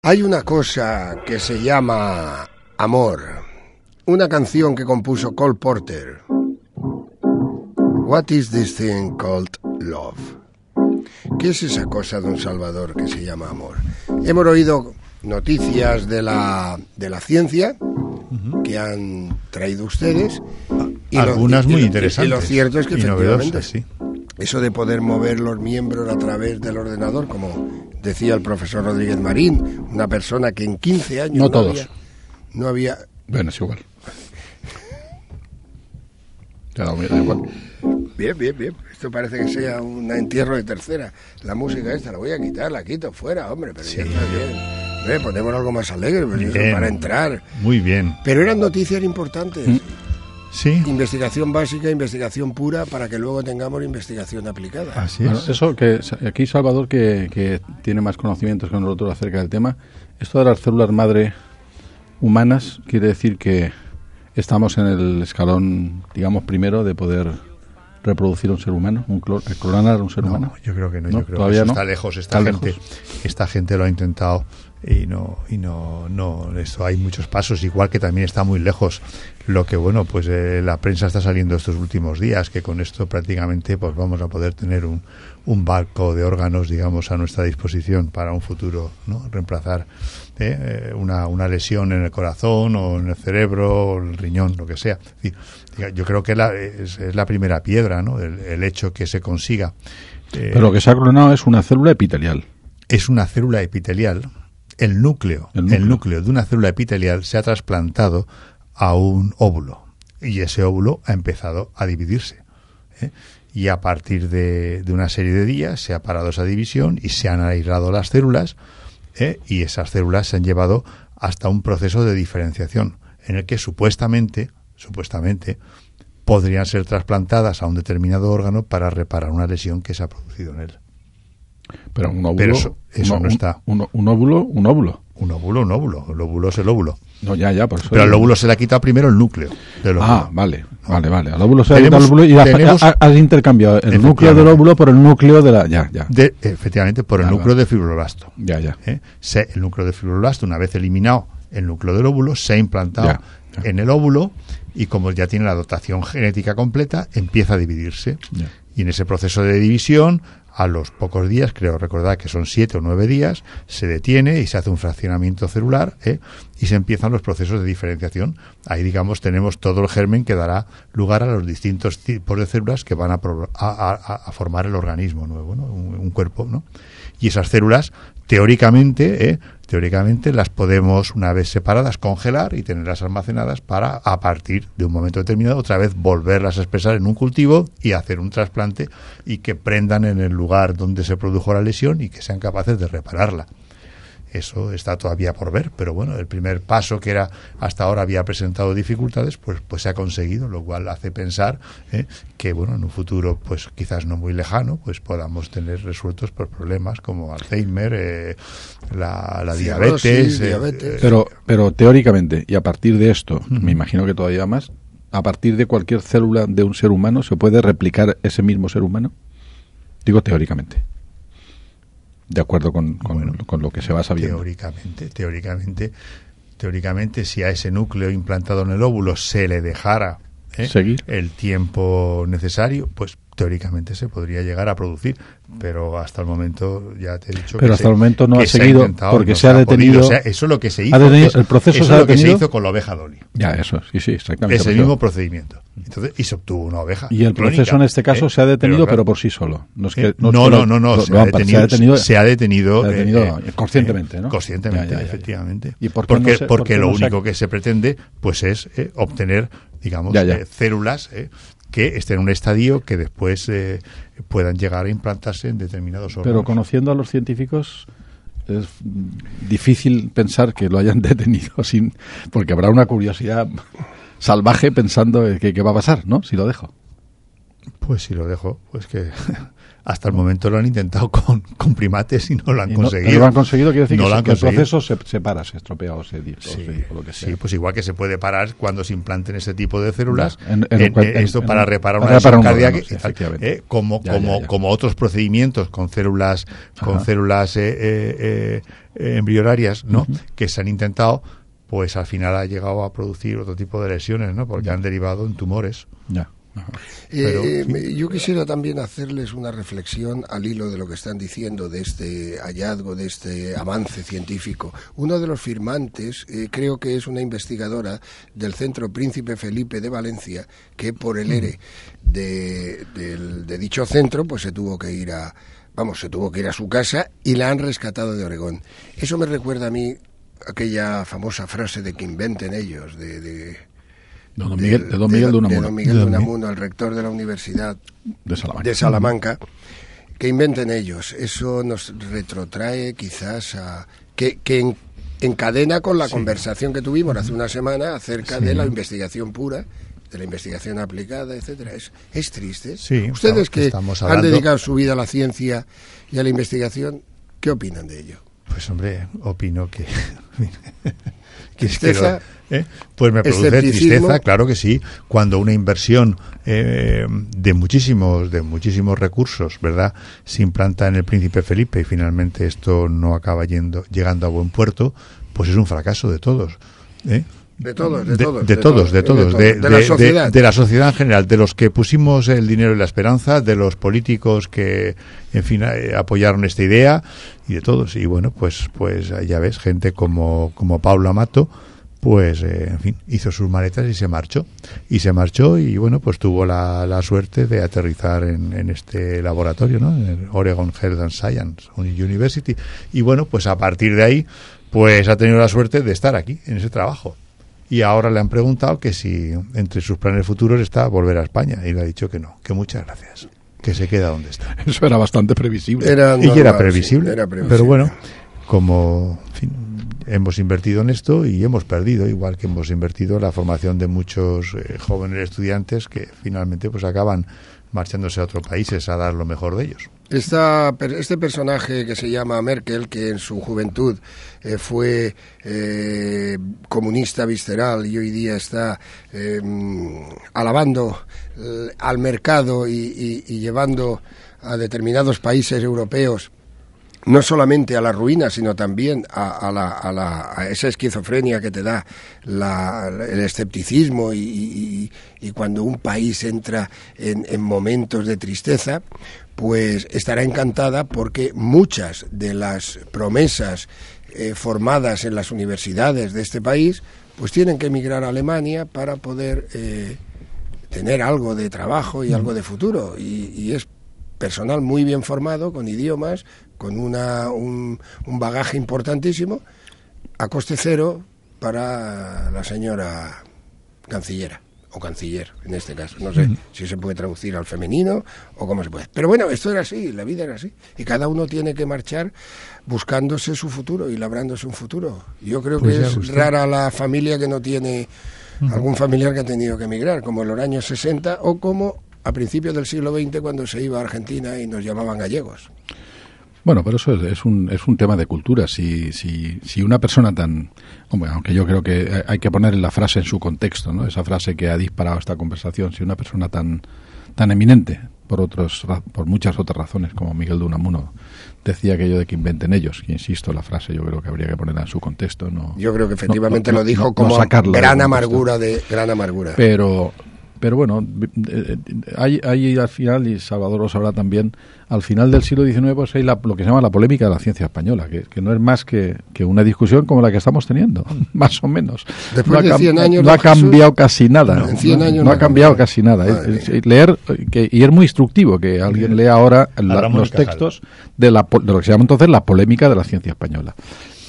Hay una cosa que se llama amor, una canción que compuso Cole Porter. What is this thing called love? ¿Qué es esa cosa, don Salvador, que se llama amor? Hemos oído noticias de la ciencia que han traído ustedes. Y algunas muy interesantes. Y lo cierto es que efectivamente, sí. Eso de poder mover los miembros a través del ordenador, como decía el profesor Rodríguez Marín, una persona que en 15 años no había... Bueno, es igual. Te da igual. Bien. Esto parece que sea un entierro de tercera. La música esta la voy a quitar, la quito fuera, hombre, pero sí, ya está bien. Ponemos algo más alegre para entrar. Muy bien. Pero eran noticias importantes. Sí. Investigación básica, investigación pura, para que luego tengamos investigación aplicada. Así es. Bueno, eso que aquí Salvador, que tiene más conocimientos que nosotros acerca del tema, esto de las células madre humanas quiere decir que estamos en el escalón, digamos, primero de poder reproducir un ser humano, clonar un ser humano. Yo creo que no, yo creo todavía que eso no. está lejos. Está Esta gente lo ha intentado y no, esto hay muchos pasos, igual que también está muy lejos. Lo que pues la prensa está saliendo estos últimos días, que con esto prácticamente pues vamos a poder tener un banco de órganos, digamos, a nuestra disposición para un futuro, ¿no? Reemplazar una lesión en el corazón o en el cerebro o el riñón, lo que sea. Yo creo que es la primera piedra, ¿no? El hecho que se consiga. Pero lo que se ha clonado es una célula epitelial. Es una célula epitelial. El núcleo de una célula epitelial se ha trasplantado a un óvulo y ese óvulo ha empezado a dividirse. Y a partir de una serie de días se ha parado esa división y se han aislado las células, y esas células se han llevado hasta un proceso de diferenciación en el que supuestamente podrían ser trasplantadas a un determinado órgano para reparar una lesión que se ha producido en él. Pero un óvulo, pero eso no está. Un óvulo. Un óvulo. El óvulo es el óvulo. No, ya, por eso. Pero al óvulo se le ha quitado primero el núcleo del óvulo. Ah, vale. Al óvulo se le ha quitado el óvulo y has intercambiado el núcleo del óvulo por el núcleo de la... Ya. Efectivamente, por el núcleo de fibroblasto. Ya. El núcleo de fibroblasto, una vez eliminado el núcleo del óvulo, se ha implantado en el óvulo y como ya tiene la dotación genética completa, empieza a dividirse. Ya. Y en ese proceso de división, a los pocos días, creo recordar que son 7 o 9 días, se detiene y se hace un fraccionamiento celular, y se empiezan los procesos de diferenciación. Ahí, digamos, tenemos todo el germen que dará lugar a los distintos tipos de células que van a formar el organismo nuevo, ¿no? Un cuerpo, ¿no? Y esas células, teóricamente las podemos, una vez separadas, congelar y tenerlas almacenadas para, a partir de un momento determinado, otra vez volverlas a expresar en un cultivo y hacer un trasplante y que prendan en el lugar donde se produjo la lesión y que sean capaces de repararla. Eso está todavía por ver, pero bueno, el primer paso, que era hasta ahora había presentado dificultades, pues se ha conseguido, lo cual hace pensar que en un futuro, pues quizás no muy lejano, pues podamos tener resueltos por problemas como Alzheimer, la diabetes. Pero teóricamente, y a partir de esto, me imagino que todavía más, a partir de cualquier célula de un ser humano, ¿se puede replicar ese mismo ser humano? Digo teóricamente. De acuerdo con lo que se va sabiendo. Teóricamente, si a ese núcleo implantado en el óvulo se le dejara seguir el tiempo necesario, pues teóricamente se podría llegar a producir, pero hasta el momento ya te he dicho pero que hasta el momento no ha seguido porque no se ha detenido. O sea, eso es lo que se hizo. El proceso eso es lo que se hizo con la oveja Dolly. Ya, eso, sí, exactamente. Ese mismo procedimiento. Entonces, y se obtuvo una oveja. Y el clónica, proceso en este caso se ha detenido, pero por sí solo. No, es que, se ha detenido conscientemente, ¿no? Conscientemente, efectivamente. ¿Y porque lo único que se pretende, pues, es obtener, digamos, células que estén en un estadio que después puedan llegar a implantarse en determinados órganos. Pero conociendo a los científicos, es difícil pensar que lo hayan detenido porque habrá una curiosidad salvaje pensando qué va a pasar, ¿no? Si lo dejo. Pues si lo dejo, pues que hasta el momento lo han intentado con primates y no lo han conseguido. No lo han conseguido, quiere decir no que el proceso se para, se estropea o se o lo que sea. Sí, pues igual que se puede parar cuando se implanten ese tipo de células, para reparar una lesión cardíaca, efectivamente. como otros procedimientos con células embrionarias, ¿no? Que se han intentado, pues al final ha llegado a producir otro tipo de lesiones, ¿no? Porque han derivado en tumores. Ya. Pero, yo quisiera también hacerles una reflexión al hilo de lo que están diciendo, de este hallazgo, de este avance científico. Uno de los firmantes creo que es una investigadora del Centro Príncipe Felipe de Valencia, que por el ERE de dicho centro pues se tuvo que ir a su casa y la han rescatado de Oregón. Eso me recuerda a mí aquella famosa frase de que inventen ellos, de don Miguel de Unamuno, el rector de la Universidad de Salamanca, que inventen ellos. Eso nos retrotrae quizás a que encadena con la conversación que tuvimos hace una semana acerca de la investigación pura, de la investigación aplicada, etcétera. Es triste. Sí, ustedes que han dedicado su vida a la ciencia y a la investigación, ¿qué opinan de ello? Pues hombre, opino que ¿Tristeza? Pues me produce tristeza, claro que sí, cuando una inversión de muchísimos recursos, ¿verdad?, se implanta en el Príncipe Felipe y finalmente esto no acaba llegando a buen puerto, pues es un fracaso de todos, De todos. De la sociedad. De la sociedad en general, de los que pusimos el dinero y la esperanza, de los políticos que, en fin, apoyaron esta idea y de todos. Y bueno, pues ya ves, gente como Pablo Amato, pues, en fin, hizo sus maletas y se marchó. Y bueno, pues tuvo la suerte de aterrizar en este laboratorio, ¿no? En el Oregon Health and Science University. Y bueno, pues a partir de ahí, pues ha tenido la suerte de estar aquí, en ese trabajo. Y ahora le han preguntado que si entre sus planes futuros está volver a España. Y le ha dicho que no, que muchas gracias, que se queda donde está. Eso era bastante previsible. Era previsible. Pero bueno, como, en fin, hemos invertido en esto y hemos perdido, igual que hemos invertido en la formación de muchos jóvenes estudiantes que finalmente pues acaban marchándose a otros países a dar lo mejor de ellos. Este personaje que se llama Merkel, que en su juventud fue comunista visceral y hoy día está alabando al mercado y llevando a determinados países europeos no solamente a la ruina, sino también a esa esquizofrenia que te da el escepticismo y cuando un país entra en momentos de tristeza, pues estará encantada porque muchas de las promesas formadas en las universidades de este país pues tienen que emigrar a Alemania para poder tener algo de trabajo y algo de futuro y es personal muy bien formado, con idiomas, con un bagaje importantísimo, a coste cero para la señora cancillera, o canciller en este caso. No sé si se puede traducir al femenino o cómo se puede. Pero bueno, esto era así, la vida era así. Y cada uno tiene que marchar buscándose su futuro y labrándose un futuro. Yo creo que es rara la familia que no tiene algún familiar que ha tenido que emigrar, como en los años 60 o como a principios del siglo XX cuando se iba a Argentina y nos llamaban gallegos. Bueno, pero eso es un tema de cultura. Si una persona tan... Hombre, aunque yo creo que hay que poner la frase en su contexto, ¿no? Esa frase que ha disparado esta conversación. Si una persona tan eminente, por muchas otras razones, como Miguel de Unamuno, decía aquello de que inventen ellos, que insisto, la frase yo creo que habría que ponerla en su contexto. No, yo creo que efectivamente lo dijo como gran amargura. Pero bueno, hay al final, y Salvador lo sabrá también, al final del siglo XIX pues hay lo que se llama la polémica de la ciencia española, que no es más que una discusión como la que estamos teniendo, más o menos. Después de 100 años no ha cambiado casi nada. En 100 años no ha cambiado casi nada. Leer, y es muy instructivo que alguien lea ahora los textos de lo que se llama entonces la polémica de la ciencia española.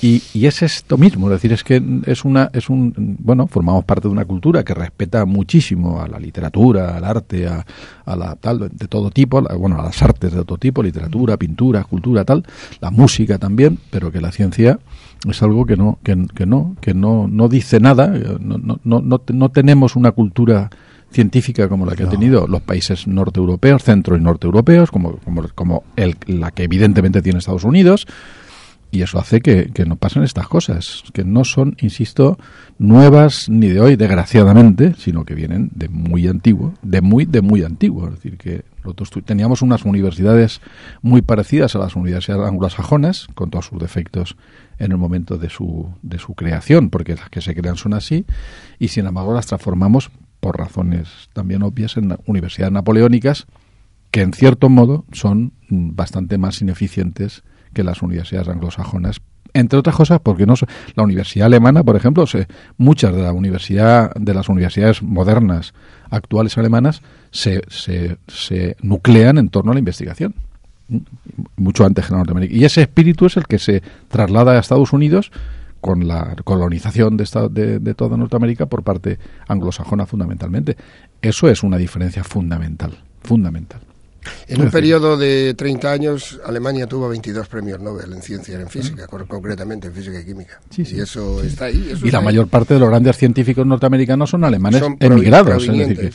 Y es esto mismo, es decir, es que formamos parte de una cultura que respeta muchísimo a la literatura, al arte, a la tal de todo tipo, a las artes de todo tipo, literatura, pintura, escultura, tal, la música también, pero que la ciencia es algo que no dice nada, no tenemos una cultura científica como la que han tenido los países norteeuropeos, centro y norteeuropeos, como la que evidentemente tiene Estados Unidos. Y eso hace que no pasen estas cosas, que no son, insisto, nuevas ni de hoy, desgraciadamente, sino que vienen de muy antiguo, de muy antiguo. Es decir, que nosotros teníamos unas universidades muy parecidas a las universidades anglosajonas, con todos sus defectos en el momento de su creación, porque las que se crean son así, y sin embargo las transformamos por razones también obvias en universidades napoleónicas, que en cierto modo son bastante más ineficientes que las universidades anglosajonas, entre otras cosas porque la universidad alemana, por ejemplo, muchas de las universidades modernas actuales alemanas se nuclean en torno a la investigación, mucho antes que la norteamericana, y ese espíritu es el que se traslada a Estados Unidos con la colonización de toda Norteamérica por parte anglosajona fundamentalmente. Eso es una diferencia fundamental. En un periodo de 30 años, Alemania tuvo 22 premios Nobel en ciencia y en física, concretamente en física y química. Sí. Y eso está ahí. Y la mayor parte de los grandes científicos norteamericanos son alemanes emigrados.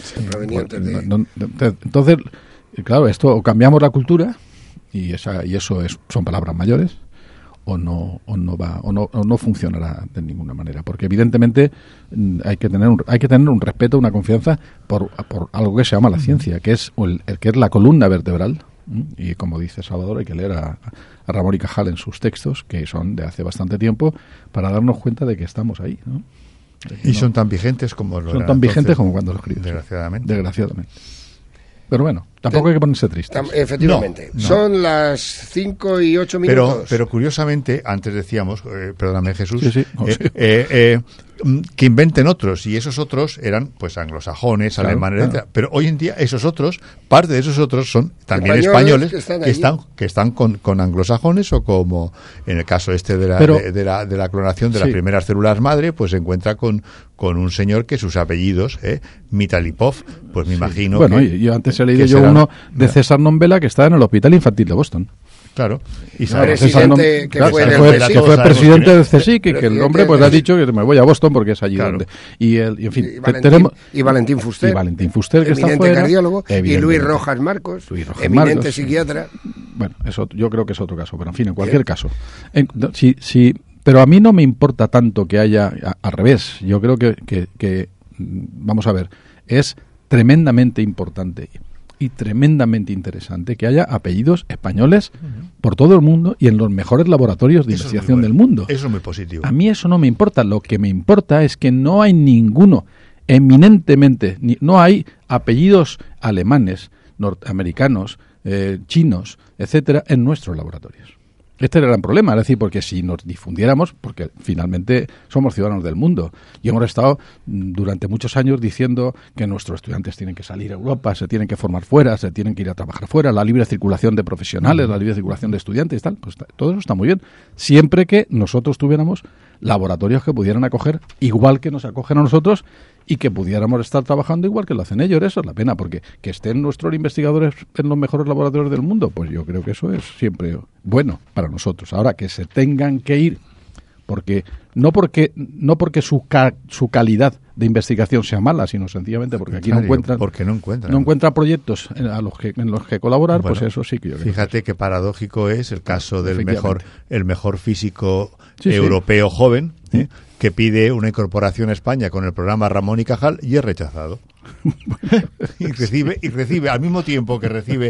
Entonces, claro, esto o cambiamos la cultura, y eso son palabras mayores, o no funcionará de ninguna manera, porque evidentemente hay que tener un respeto, una confianza por algo que se llama la ciencia, que es la columna vertebral, y como dice Salvador, hay que leer a Ramón y Cajal en sus textos, que son de hace bastante tiempo, para darnos cuenta de que estamos ahí, ¿no? Y son tan vigentes como lo son tan vigentes como cuando los escribes. Desgraciadamente. Pero bueno, tampoco hay que ponerse triste. Efectivamente. No. Son las 5 y 8 minutos. Pero curiosamente, antes decíamos, perdóname Jesús, que inventen otros, y esos otros eran pues anglosajones, alemanes, etcétera. Pero hoy en día esos otros, parte de esos otros son también españoles que están con anglosajones, o como en el caso de la clonación de las primeras células madre, pues se encuentra con un señor que sus apellidos, Mitalipov, pues me imagino. Bueno, yo antes he leído uno de César Nombela que está en el Hospital Infantil de Boston. Claro. Y presidente que fue presidente del CSIC, y que el hombre pues ha dicho que me voy a Boston porque es allí donde. En fin, y Valentín Fuster. Que está eminente cardiólogo. Y Luis Rojas Marcos, eminente psiquiatra. Bueno, eso yo creo que es otro caso, pero en fin, en cualquier caso. Pero a mí no me importa tanto que haya, al revés, yo creo que vamos a ver, es tremendamente importante y tremendamente interesante que haya apellidos españoles por todo el mundo y en los mejores laboratorios de investigación del mundo. Eso es muy positivo. A mí eso no me importa. Lo que me importa es que no hay ninguno, eminentemente, no hay apellidos alemanes, norteamericanos, chinos, etcétera, en nuestros laboratorios. Este era el gran problema, es decir, porque si nos difundiéramos, porque finalmente somos ciudadanos del mundo, y hemos estado durante muchos años diciendo que nuestros estudiantes tienen que salir a Europa, se tienen que formar fuera, se tienen que ir a trabajar fuera, la libre circulación de profesionales, la libre circulación de estudiantes y tal, pues todo eso está muy bien, siempre que nosotros tuviéramos laboratorios que pudieran acoger igual que nos acogen a nosotros y que pudiéramos estar trabajando igual que lo hacen ellos. Eso es la pena, porque que estén nuestros investigadores en los mejores laboratorios del mundo, pues yo creo que eso es siempre bueno para nosotros. Ahora, que se tengan que ir, no porque su calidad de investigación sea mala, sino sencillamente porque aquí no encuentran proyectos en los que colaborar, bueno, pues eso sí que yo creo. Fíjate qué paradójico es el caso del mejor físico europeo joven, que pide una incorporación a España con el programa Ramón y Cajal y es rechazado. y recibe al mismo tiempo que recibe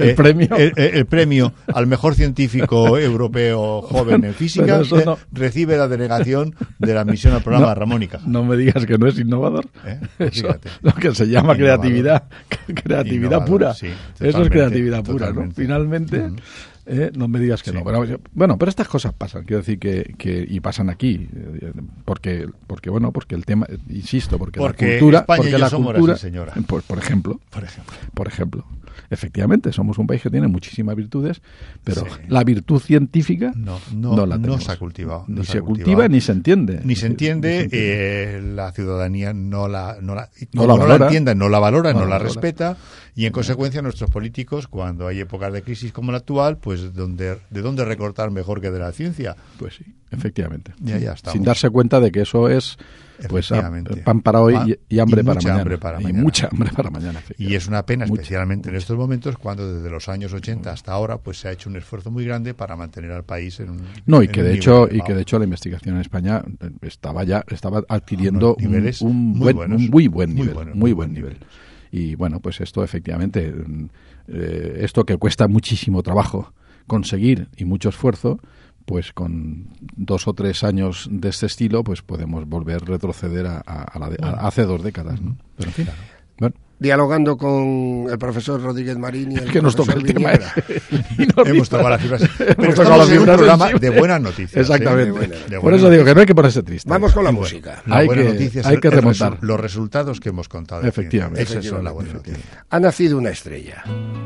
el premio al mejor científico europeo joven en física, recibe la denegación de la admisión al programa Ramón y Cajal. No me digas que no es innovador. Eso, lo que se llama creatividad pura. Sí, eso es creatividad pura, ¿no? Finalmente. No me digas que no. Pero estas cosas pasan, quiero decir y pasan aquí, porque el tema, insisto, porque la cultura, España y yo somos así, señora. Por ejemplo, efectivamente, somos un país que tiene muchísimas virtudes, pero la virtud científica no la tenemos. No se ha cultivado. Ni se cultiva ni se entiende. Ni se entiende, la ciudadanía no la entiende, no la valora, no la respeta, y en consecuencia nuestros políticos, cuando hay épocas de crisis como la actual, pues ¿de dónde recortar mejor que de la ciencia? Pues sí, efectivamente. Ya estamos. Sin darse cuenta de que eso es pues pan para hoy y hambre para mañana. Y mucha hambre para mañana. Y es una pena, especialmente en estos momentos, cuando desde los años 80 hasta ahora pues se ha hecho un esfuerzo muy grande para mantener al país en un y que de hecho la investigación en España estaba adquiriendo un muy buen nivel. Y bueno, pues esto efectivamente, esto que cuesta muchísimo trabajo conseguir y mucho esfuerzo, pues con 2 o 3 años de este estilo, pues podemos volver a retroceder a hace 2 décadas, ¿no? Pero en fin, bueno. Dialogando con el profesor Rodríguez Marín y el que nos toca el tema. Hemos tocado las fibras. Pero estamos en un programa de buenas noticias. Exactamente. Por eso digo que no hay que ponerse triste. Vamos con la música. Hay que remontar. Los resultados que hemos contado. Efectivamente. Esas son las buenas noticias. Ha nacido una estrella.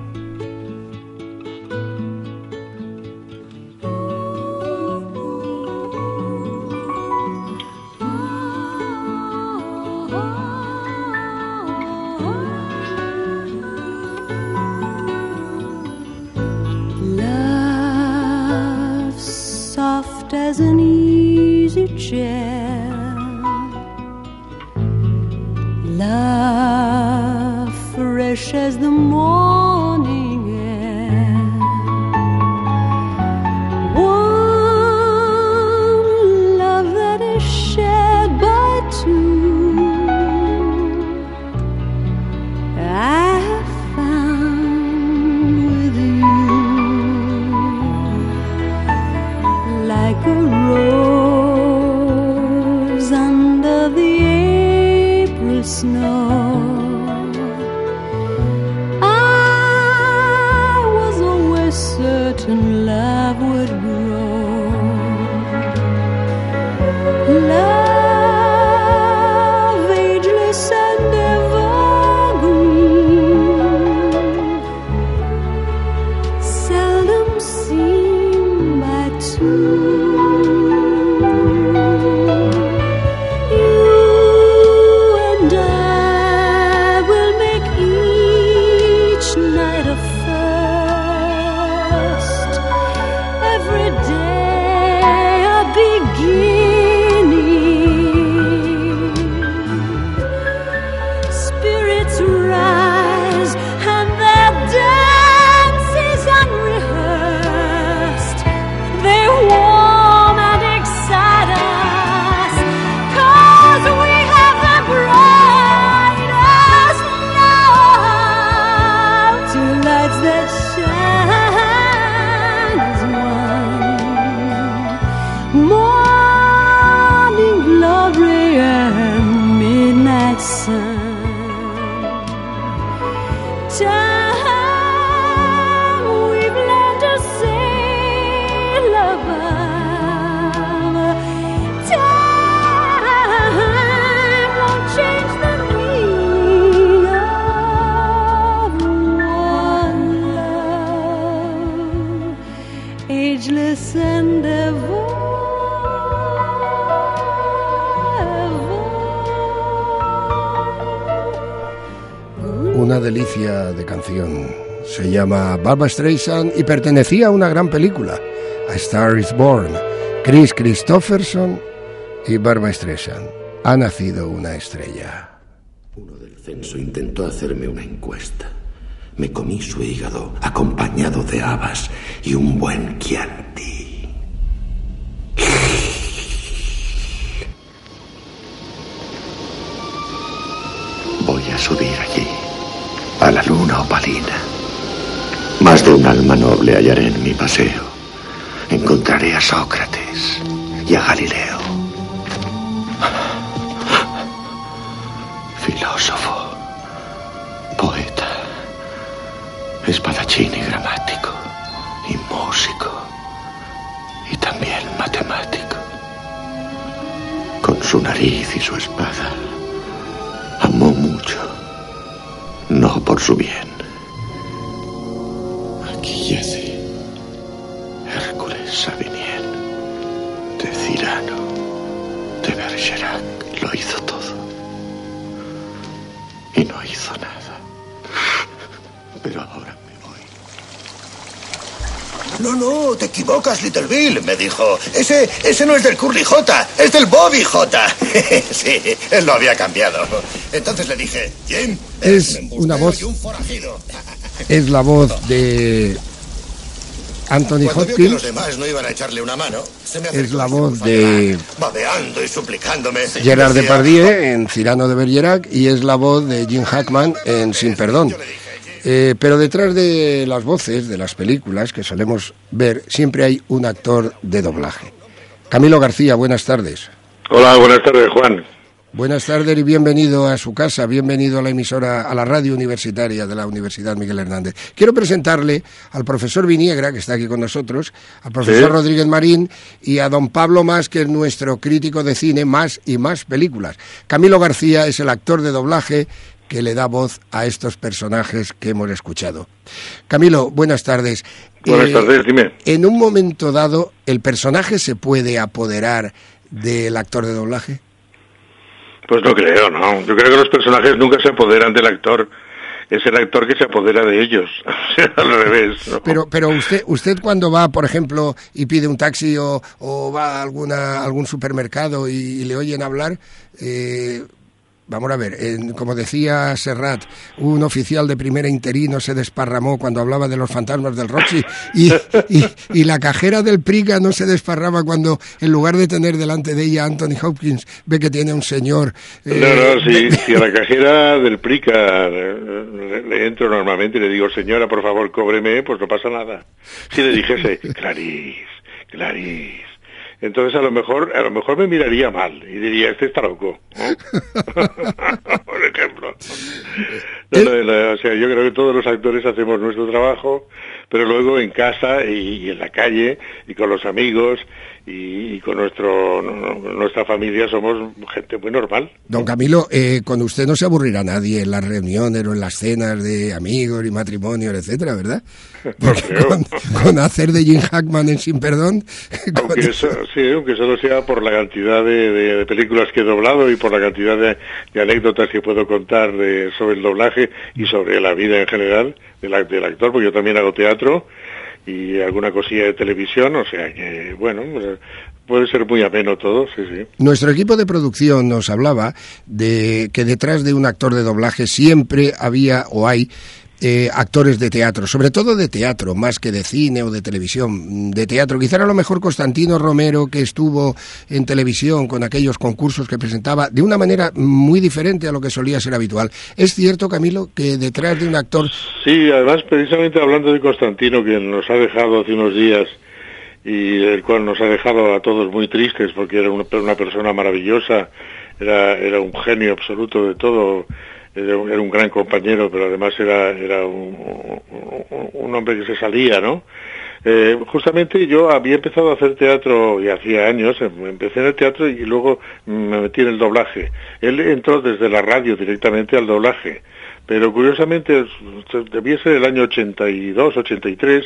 As an easy chair, love fresh as the morning air, one love that is shared by 2. I have found with you, like a rose under the April snow. I was always certain love would grow. Love, ageless and evergreen, seldom seen by 2. Una delicia de canción. Se llama Barbra Streisand y pertenecía a una gran película, A Star is Born. Chris Christopherson y Barbra Streisand. Ha nacido una estrella. Uno del censo intentó hacerme una encuesta. Me comí su hígado acompañado de habas y un buen Chianti. Voy a subir allí, a la luna opalina. Más de un alma noble hallaré en mi paseo. Encontraré a Sócrates y a Galileo. Filósofo, poeta, espadachín y gramático, y músico, y también matemático. Con su nariz y su espada, amó mucho, no por su bien, Bergerac lo hizo todo. Y no hizo nada. Pero ahora me voy. No, te equivocas, Little Bill, me dijo. Ese no es del Curly J, es del Bobby J. Sí, él lo había cambiado. Entonces le dije, Jim, es una voz. Y un forajido. Es la voz de Anthony Cuando Hopkins. vio que los demás no iban a echarle una mano, se me Es la voz de babeando y suplicándome. Gerard Decía, Depardieu en Cyrano de Bergerac y es la voz de Jim Hackman en Sin Perdón. Pero detrás de las voces de las películas que solemos ver siempre hay un actor de doblaje. Camilo García, buenas tardes. Hola, buenas tardes, Juan. Buenas tardes y bienvenido a su casa, bienvenido a la emisora, a la radio universitaria de la Universidad Miguel Hernández. Quiero presentarle al profesor Viniegra, que está aquí con nosotros, al profesor Rodríguez Marín y a don Pablo Mas, que es nuestro crítico de cine, Más y Más películas. Camilo García es el actor de doblaje que le da voz a estos personajes que hemos escuchado. Camilo, buenas tardes. Buenas tardes, dime. En un momento dado, ¿el personaje se puede apoderar del actor de doblaje? Pues no creo, no. Yo creo que los personajes nunca se apoderan del actor. Es el actor que se apodera de ellos. Al revés, ¿no? Pero usted cuando va, por ejemplo, y pide un taxi o va a algún supermercado y le oyen hablar, vamos a ver, como decía Serrat, un oficial de primera interino se desparramó cuando hablaba de los fantasmas del Roxy y la cajera del Prica no se desparrama cuando, en lugar de tener delante de ella Anthony Hopkins, ve que tiene un señor... Si a la cajera del Prica le entro normalmente y le digo, señora, por favor, cóbreme, pues no pasa nada. Si le dijese, Clarice... Entonces a lo mejor me miraría mal y diría, este está loco, ¿no? Por ejemplo. O sea, yo creo que todos los actores hacemos nuestro trabajo, pero luego en casa y en la calle y con los amigos y con nuestra familia somos gente muy normal. Don Camilo, con usted no se aburrirá nadie en las reuniones o en las cenas de amigos y matrimonios, etcétera, ¿verdad? Porque con hacer de Jim Hackman en Sin Perdón... aunque solo sea por la cantidad de películas que he doblado y por la cantidad de anécdotas que puedo contar sobre el doblaje y sobre la vida en general del actor, porque yo también hago teatro y alguna cosilla de televisión, o sea que, bueno, puede ser muy ameno todo, sí. Nuestro equipo de producción nos hablaba de que detrás de un actor de doblaje siempre había o hay actores de teatro, sobre todo de teatro, más que de cine o de televisión, de teatro. Quizá a lo mejor Constantino Romero, que estuvo en televisión con aquellos concursos que presentaba de una manera muy diferente a lo que solía ser habitual. ¿Es cierto, Camilo, que detrás de un actor... Sí, además, precisamente hablando de Constantino, que nos ha dejado hace unos días y el cual nos ha dejado a todos muy tristes porque era una persona maravillosa, era un genio absoluto de todo. Era un gran compañero, pero además era un hombre que se salía, ¿no? Justamente yo había empezado a hacer teatro y hacía años, empecé en el teatro y luego me metí en el doblaje. Él entró desde la radio directamente al doblaje. Pero curiosamente, debía ser el año 82, 83,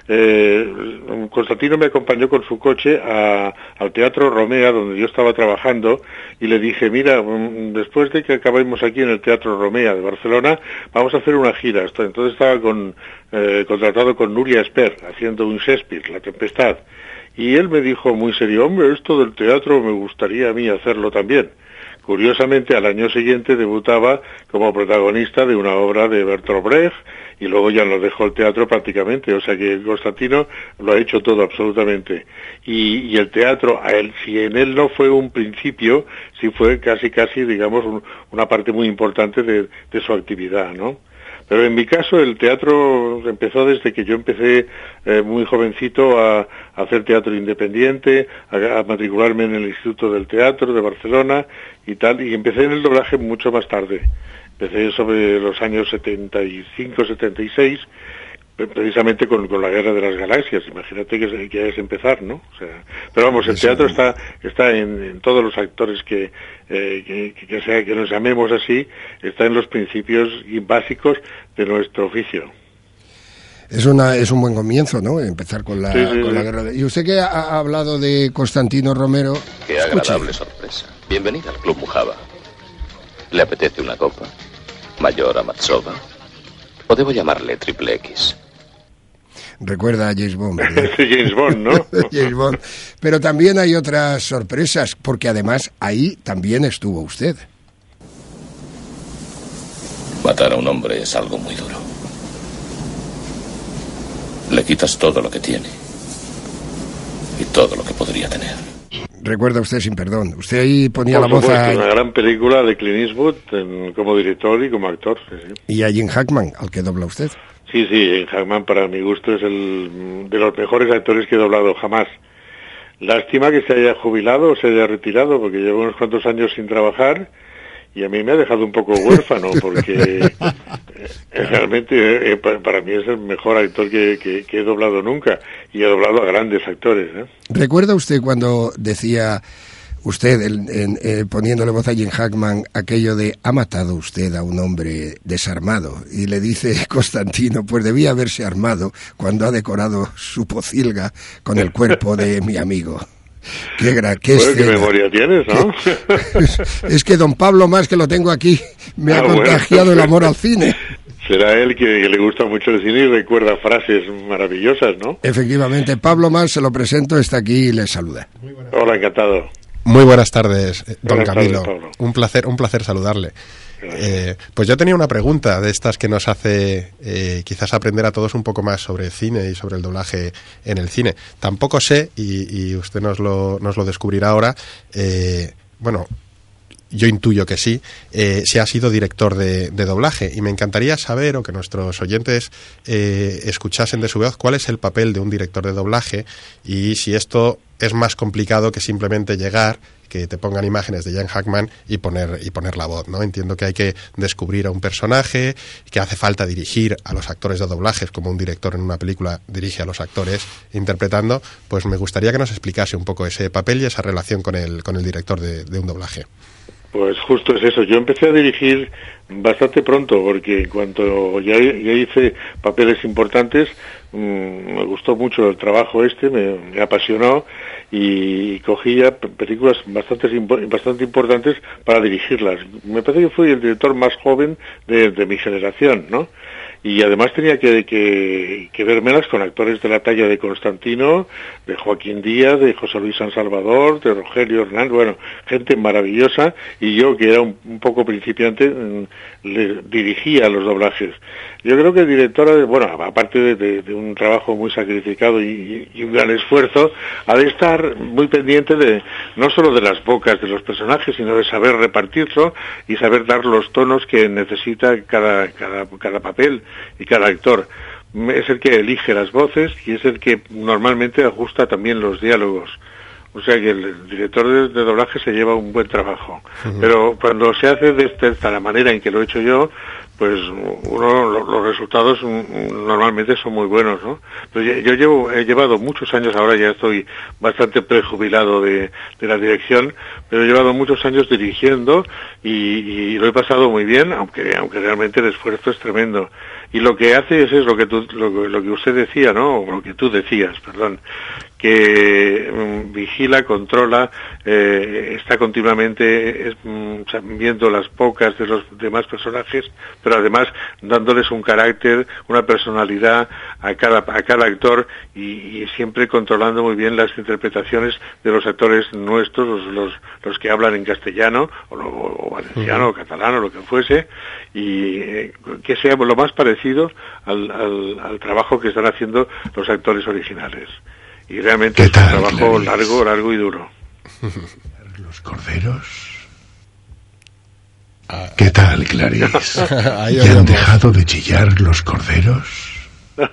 Constantino me acompañó con su coche al Teatro Romea, donde yo estaba trabajando, y le dije, mira, después de que acabemos aquí en el Teatro Romea de Barcelona, vamos a hacer una gira. Entonces estaba contratado con Núria Espert, haciendo un Shakespeare, La Tempestad. Y él me dijo muy serio, hombre, esto del teatro me gustaría a mí hacerlo también. Curiosamente, al año siguiente debutaba como protagonista de una obra de Bertolt Brecht y luego ya nos dejó el teatro prácticamente. O sea que Constantino lo ha hecho todo absolutamente. Y el teatro, si en él no fue un principio, sí fue casi, digamos, una parte muy importante de su actividad, ¿no? Pero en mi caso el teatro empezó desde que yo empecé muy jovencito a hacer teatro independiente, a matricularme en el Instituto del Teatro de Barcelona y tal, y empecé en el doblaje mucho más tarde. Empecé sobre los años 75, 76, precisamente con la Guerra de las Galaxias. Imagínate que es empezar, ¿no? O sea, pero vamos, el teatro está en todos los actores que nos llamemos así, está en los principios básicos de nuestro oficio. Es un buen comienzo, ¿no? Empezar con la guerra. Y usted que ha hablado de Constantino Romero... Qué agradable sorpresa. Bienvenida al Club Mujaba. ¿Le apetece una copa? ¿Mayor a Matsova? ¿O debo llamarle Triple X? Recuerda a James Bond, ¿verdad? James Bond, ¿no? James Bond. Pero también hay otras sorpresas, porque además ahí también estuvo usted. Matar a un hombre es algo muy duro. Le quitas todo lo que tiene. Y todo lo que podría tener. Recuerda usted Sin Perdón. Usted ahí ponía Por la voz supuesto, a... una gran película de Clint Eastwood como director y como actor. Sí. Y a Jim Hackman, al que dobla usted. Sí, Jim Hackman para mi gusto es el de los mejores actores que he doblado jamás. Lástima que se haya jubilado o se haya retirado, porque llevo unos cuantos años sin trabajar y a mí me ha dejado un poco huérfano, porque realmente para mí es el mejor actor que he doblado nunca, y he doblado a grandes actores, ¿eh? ¿Recuerda usted cuando decía usted, poniéndole voz a Jim Hackman, aquello de ha matado usted a un hombre desarmado? Y le dice Constantino, pues debía haberse armado cuando ha decorado su pocilga con el cuerpo de mi amigo. Qué ¿Qué memoria tienes, no? Es que don Pablo, más que lo tengo aquí, me ha contagiado el amor al cine. Será él que le gusta mucho el cine y recuerda frases maravillosas, ¿no? Efectivamente, Pablo Mas, se lo presento, está aquí y le saluda. Hola, encantado. Muy buenas tardes, don Buenas Camilo. tardes, Pablo. Un placer saludarle. Pues yo tenía una pregunta de estas que nos hace quizás aprender a todos un poco más sobre el cine y sobre el doblaje en el cine. Tampoco sé, y usted nos lo descubrirá ahora, bueno, yo intuyo que sí, si ha sido director de doblaje, y me encantaría saber, o que nuestros oyentes escuchasen de su voz, cuál es el papel de un director de doblaje y si esto es más complicado que simplemente llegar, que te pongan imágenes de Jim Hackman y poner la voz, ¿no? Entiendo que hay que descubrir a un personaje, que hace falta dirigir a los actores de doblajes, como un director en una película dirige a los actores interpretando. Pues me gustaría que nos explicase un poco ese papel y esa relación con el director de un doblaje. Pues justo es eso. Yo empecé a dirigir bastante pronto, porque en cuanto ya hice papeles importantes, me gustó mucho el trabajo me apasionó, y cogía películas bastante importantes para dirigirlas. Me parece que fui el director más joven de mi generación, ¿no? Y además tenía que vérmelas con actores de la talla de Constantino, de Joaquín Díaz, de José Luis San Salvador, de Rogelio Hernández, bueno, gente maravillosa, y yo, que era un poco principiante, le dirigía los doblajes. Yo creo que el director, bueno, aparte de un trabajo muy sacrificado y un gran esfuerzo, ha de estar muy pendiente no solo de las bocas de los personajes, sino de saber repartirlo y saber dar los tonos que necesita cada papel y cada actor. Es el que elige las voces y es el que normalmente ajusta también los diálogos. O sea que el director de doblaje se lleva un buen trabajo. Uh-huh. Pero cuando se hace de la manera en que lo he hecho yo, pues los resultados normalmente son muy buenos, ¿no? Pero he llevado muchos años, ahora ya estoy bastante prejubilado de la dirección, pero he llevado muchos años dirigiendo y lo he pasado muy bien, aunque realmente el esfuerzo es tremendo. Y lo que hace es lo que usted decía, ¿no? O lo que tú decías, perdón, que vigila, controla, está continuamente viendo las bocas de los demás personajes, pero además dándoles un carácter, una personalidad a cada actor, y siempre controlando muy bien las interpretaciones de los actores nuestros, los que hablan en castellano o valenciano o catalán o lo que fuese, y que sea lo más parecido al trabajo que están haciendo los actores originales. Y realmente es un trabajo largo y duro. ¿Los corderos? ¿Qué tal, Clarice? ¿Ya han dejado de chillar los corderos?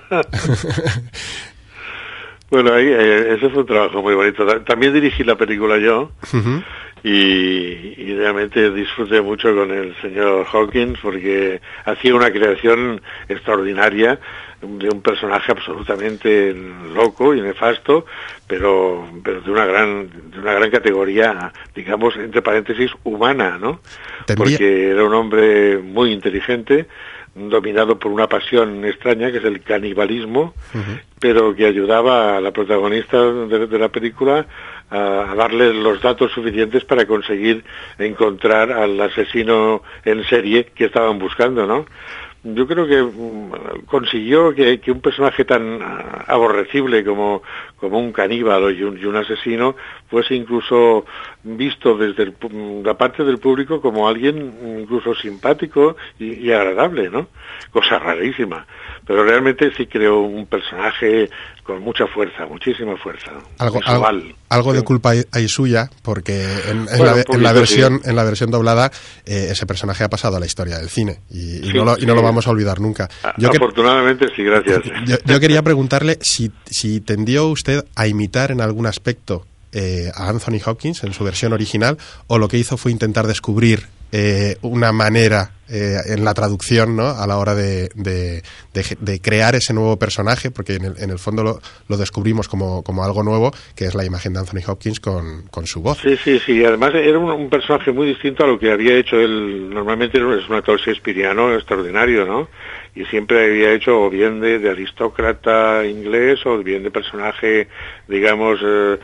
Bueno, ese fue un trabajo muy bonito. También dirigí la película yo, uh-huh. y realmente disfruté mucho con el señor Hawkins, porque hacía una creación extraordinaria de un personaje absolutamente loco y nefasto, pero de una gran categoría, digamos, entre paréntesis, humana, ¿no? Porque era un hombre muy inteligente, dominado por una pasión extraña, que es el canibalismo, uh-huh. pero que ayudaba a la protagonista de la película a darle los datos suficientes para conseguir encontrar al asesino en serie que estaban buscando, ¿no? Yo creo que consiguió que un personaje tan aborrecible como un caníbal y un asesino fuese incluso visto desde la parte del público como alguien incluso simpático y agradable, ¿no? Cosa rarísima. Pero realmente sí creó un personaje con mucha fuerza, muchísima fuerza. Algo de culpa hay suya, porque en la versión doblada ese personaje ha pasado a la historia del cine y no lo vamos a olvidar nunca. Afortunadamente sí, gracias. Yo quería preguntarle si tendió usted a imitar en algún aspecto a Anthony Hopkins en su versión original, o lo que hizo fue intentar descubrir una manera en la traducción, ¿no?, a la hora de crear ese nuevo personaje, porque en el fondo lo descubrimos como algo nuevo, que es la imagen de Anthony Hopkins con su voz. Sí, además era un personaje muy distinto a lo que había hecho él. Normalmente es un actor shakespeariano extraordinario, ¿no? Y siempre había hecho o bien de aristócrata inglés o bien de personaje, digamos,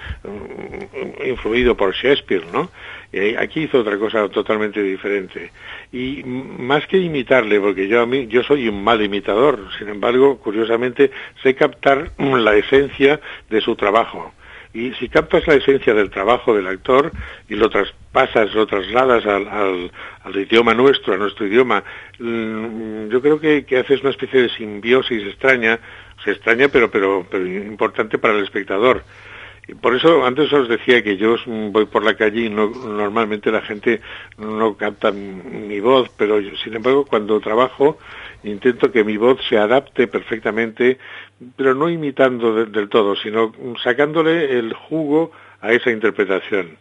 influido por Shakespeare, ¿no? Aquí hizo otra cosa totalmente diferente. Y más que imitarle, porque yo soy un mal imitador, sin embargo, curiosamente, sé captar la esencia de su trabajo. Y si captas la esencia del trabajo del actor y lo trasladas al idioma nuestro, a nuestro idioma, yo creo que haces una especie de simbiosis extraña, pero importante para el espectador. Y por eso antes os decía que yo voy por la calle y normalmente la gente no capta mi voz, pero sin embargo cuando trabajo intento que mi voz se adapte perfectamente, pero no imitando del todo, sino sacándole el jugo a esa interpretación.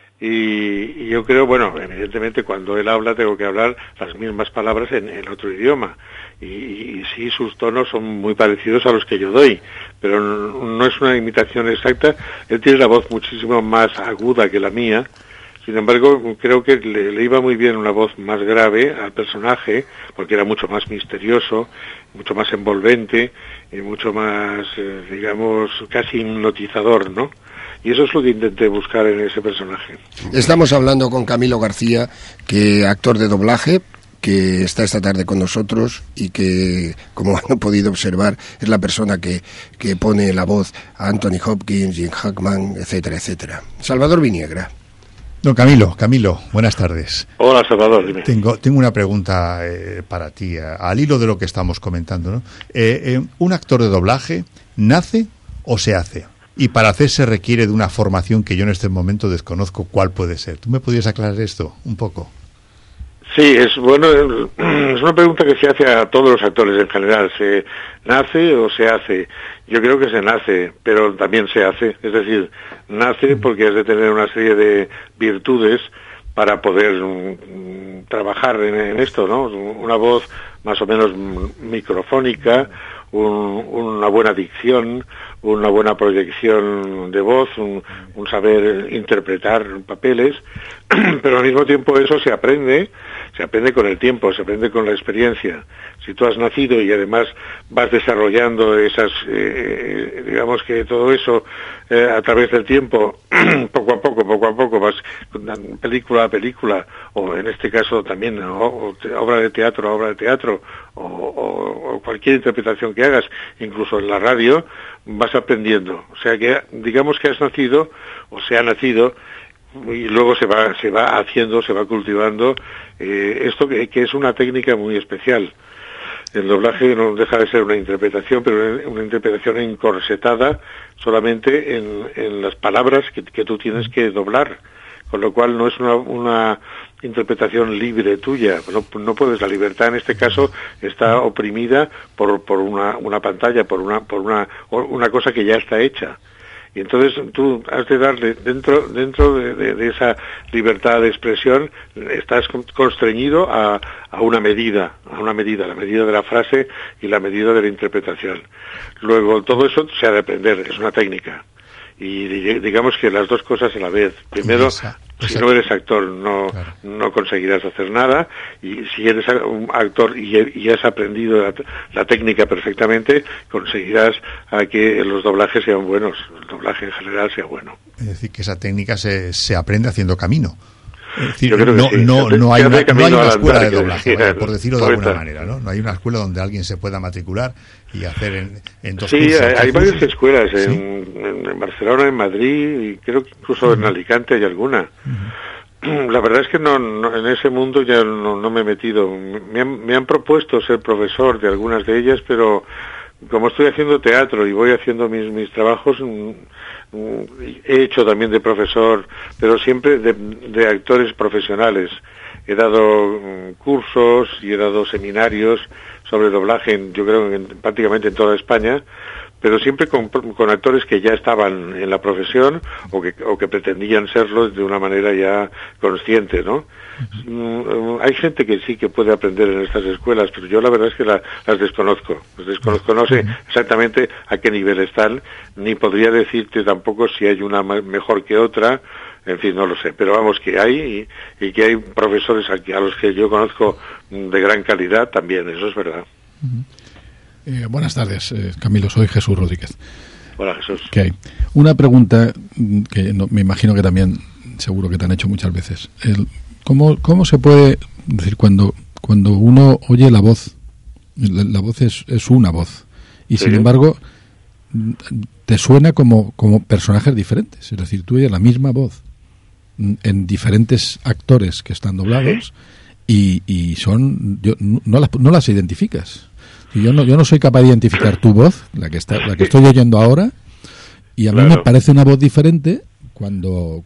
Y yo creo, bueno, evidentemente cuando él habla tengo que hablar las mismas palabras en otro idioma. Y sí, sus tonos son muy parecidos a los que yo doy, pero no es una imitación exacta. Él tiene la voz muchísimo más aguda que la mía. Sin embargo, creo que le iba muy bien una voz más grave al personaje, porque era mucho más misterioso, mucho más envolvente y mucho más, digamos, casi hipnotizador, ¿no? Y eso es lo que intenté buscar en ese personaje. Estamos hablando con Camilo García, que actor de doblaje, que está esta tarde con nosotros y que, como han podido observar, es la persona que pone la voz a Anthony Hopkins, Jim Hackman, etcétera, etcétera. Salvador Viniegra. Don Camilo, buenas tardes. Hola, Salvador, dime. Tengo una pregunta para ti, al hilo de lo que estamos comentando, ¿no? ¿Un actor de doblaje nace o se hace? Y para hacerse requiere de una formación que yo en este momento desconozco cuál puede ser. ¿Tú me podrías aclarar esto un poco? Sí, es una pregunta que se hace a todos los actores en general. ¿Se nace o se hace? Yo creo que se nace, pero también se hace. Es decir, nace porque has de tener una serie de virtudes para poder trabajar en esto, ¿no? Una voz más o menos microfónica, una buena dicción, una buena proyección de voz, un saber interpretar papeles, pero al mismo tiempo eso se aprende con el tiempo, se aprende con la experiencia. Si tú has nacido y además vas desarrollando esas, digamos que todo eso a través del tiempo, poco a poco vas película a película, o en este caso también obra de teatro, o cualquier interpretación que hagas, incluso en la radio, vas aprendiendo. O sea que digamos que has nacido, o se ha nacido, y luego se va haciendo, se va cultivando esto que es una técnica muy especial. El doblaje no deja de ser una interpretación, pero una interpretación encorsetada solamente en las palabras que tú tienes que doblar, con lo cual no es una interpretación libre tuya. No puedes. La libertad en este caso está oprimida por una pantalla, por una cosa que ya está hecha. Y entonces tú has de darle, dentro de esa libertad de expresión, estás constreñido a una medida, la medida de la frase y la medida de la interpretación. Luego, todo eso se ha de aprender, es una técnica. Y digamos que las dos cosas a la vez. Primero, Si no eres actor, no conseguirás hacer nada, y si eres un actor y has aprendido la técnica perfectamente, conseguirás a que los doblajes sean buenos, el doblaje en general sea bueno. Es decir, que esa técnica se aprende haciendo camino. Es decir, Yo creo que sí. no hay una escuela de que doblaje, decía, por decirlo de alguna manera, ¿no? No hay una escuela donde alguien se pueda matricular y hacer en 2 Sí, cursos. hay varias escuelas, ¿Sí? en Barcelona, en Madrid, y creo que incluso en Alicante hay alguna. La verdad es que no en ese mundo ya no me he metido. Me han propuesto ser profesor de algunas de ellas, pero como estoy haciendo teatro y voy haciendo mis trabajos, he hecho también de profesor, pero siempre de actores profesionales. He dado cursos y he dado seminarios sobre doblaje, yo creo prácticamente en toda España, pero siempre con actores que ya estaban en la profesión o que pretendían serlo de una manera ya consciente, ¿no? Hay gente que sí que puede aprender en estas escuelas, pero yo la verdad es que las desconozco. No sé exactamente a qué nivel están, ni podría decirte tampoco si hay una mejor que otra. En fin, no lo sé, pero vamos, que hay y que hay profesores a los que yo conozco de gran calidad también, eso es verdad. Buenas tardes, Camilo, soy Jesús Rodríguez. Hola, Jesús. Okay. Una pregunta que me imagino que también seguro que te han hecho muchas veces. ¿Cómo se puede decir cuando uno oye la voz? La voz es una voz y sin embargo te suena como personajes diferentes. Es decir, tú oyes la misma voz en diferentes actores que están doblados y son no las identificas. Yo no soy capaz de identificar tu voz, la que estoy oyendo ahora, y a mí me parece una voz diferente cuando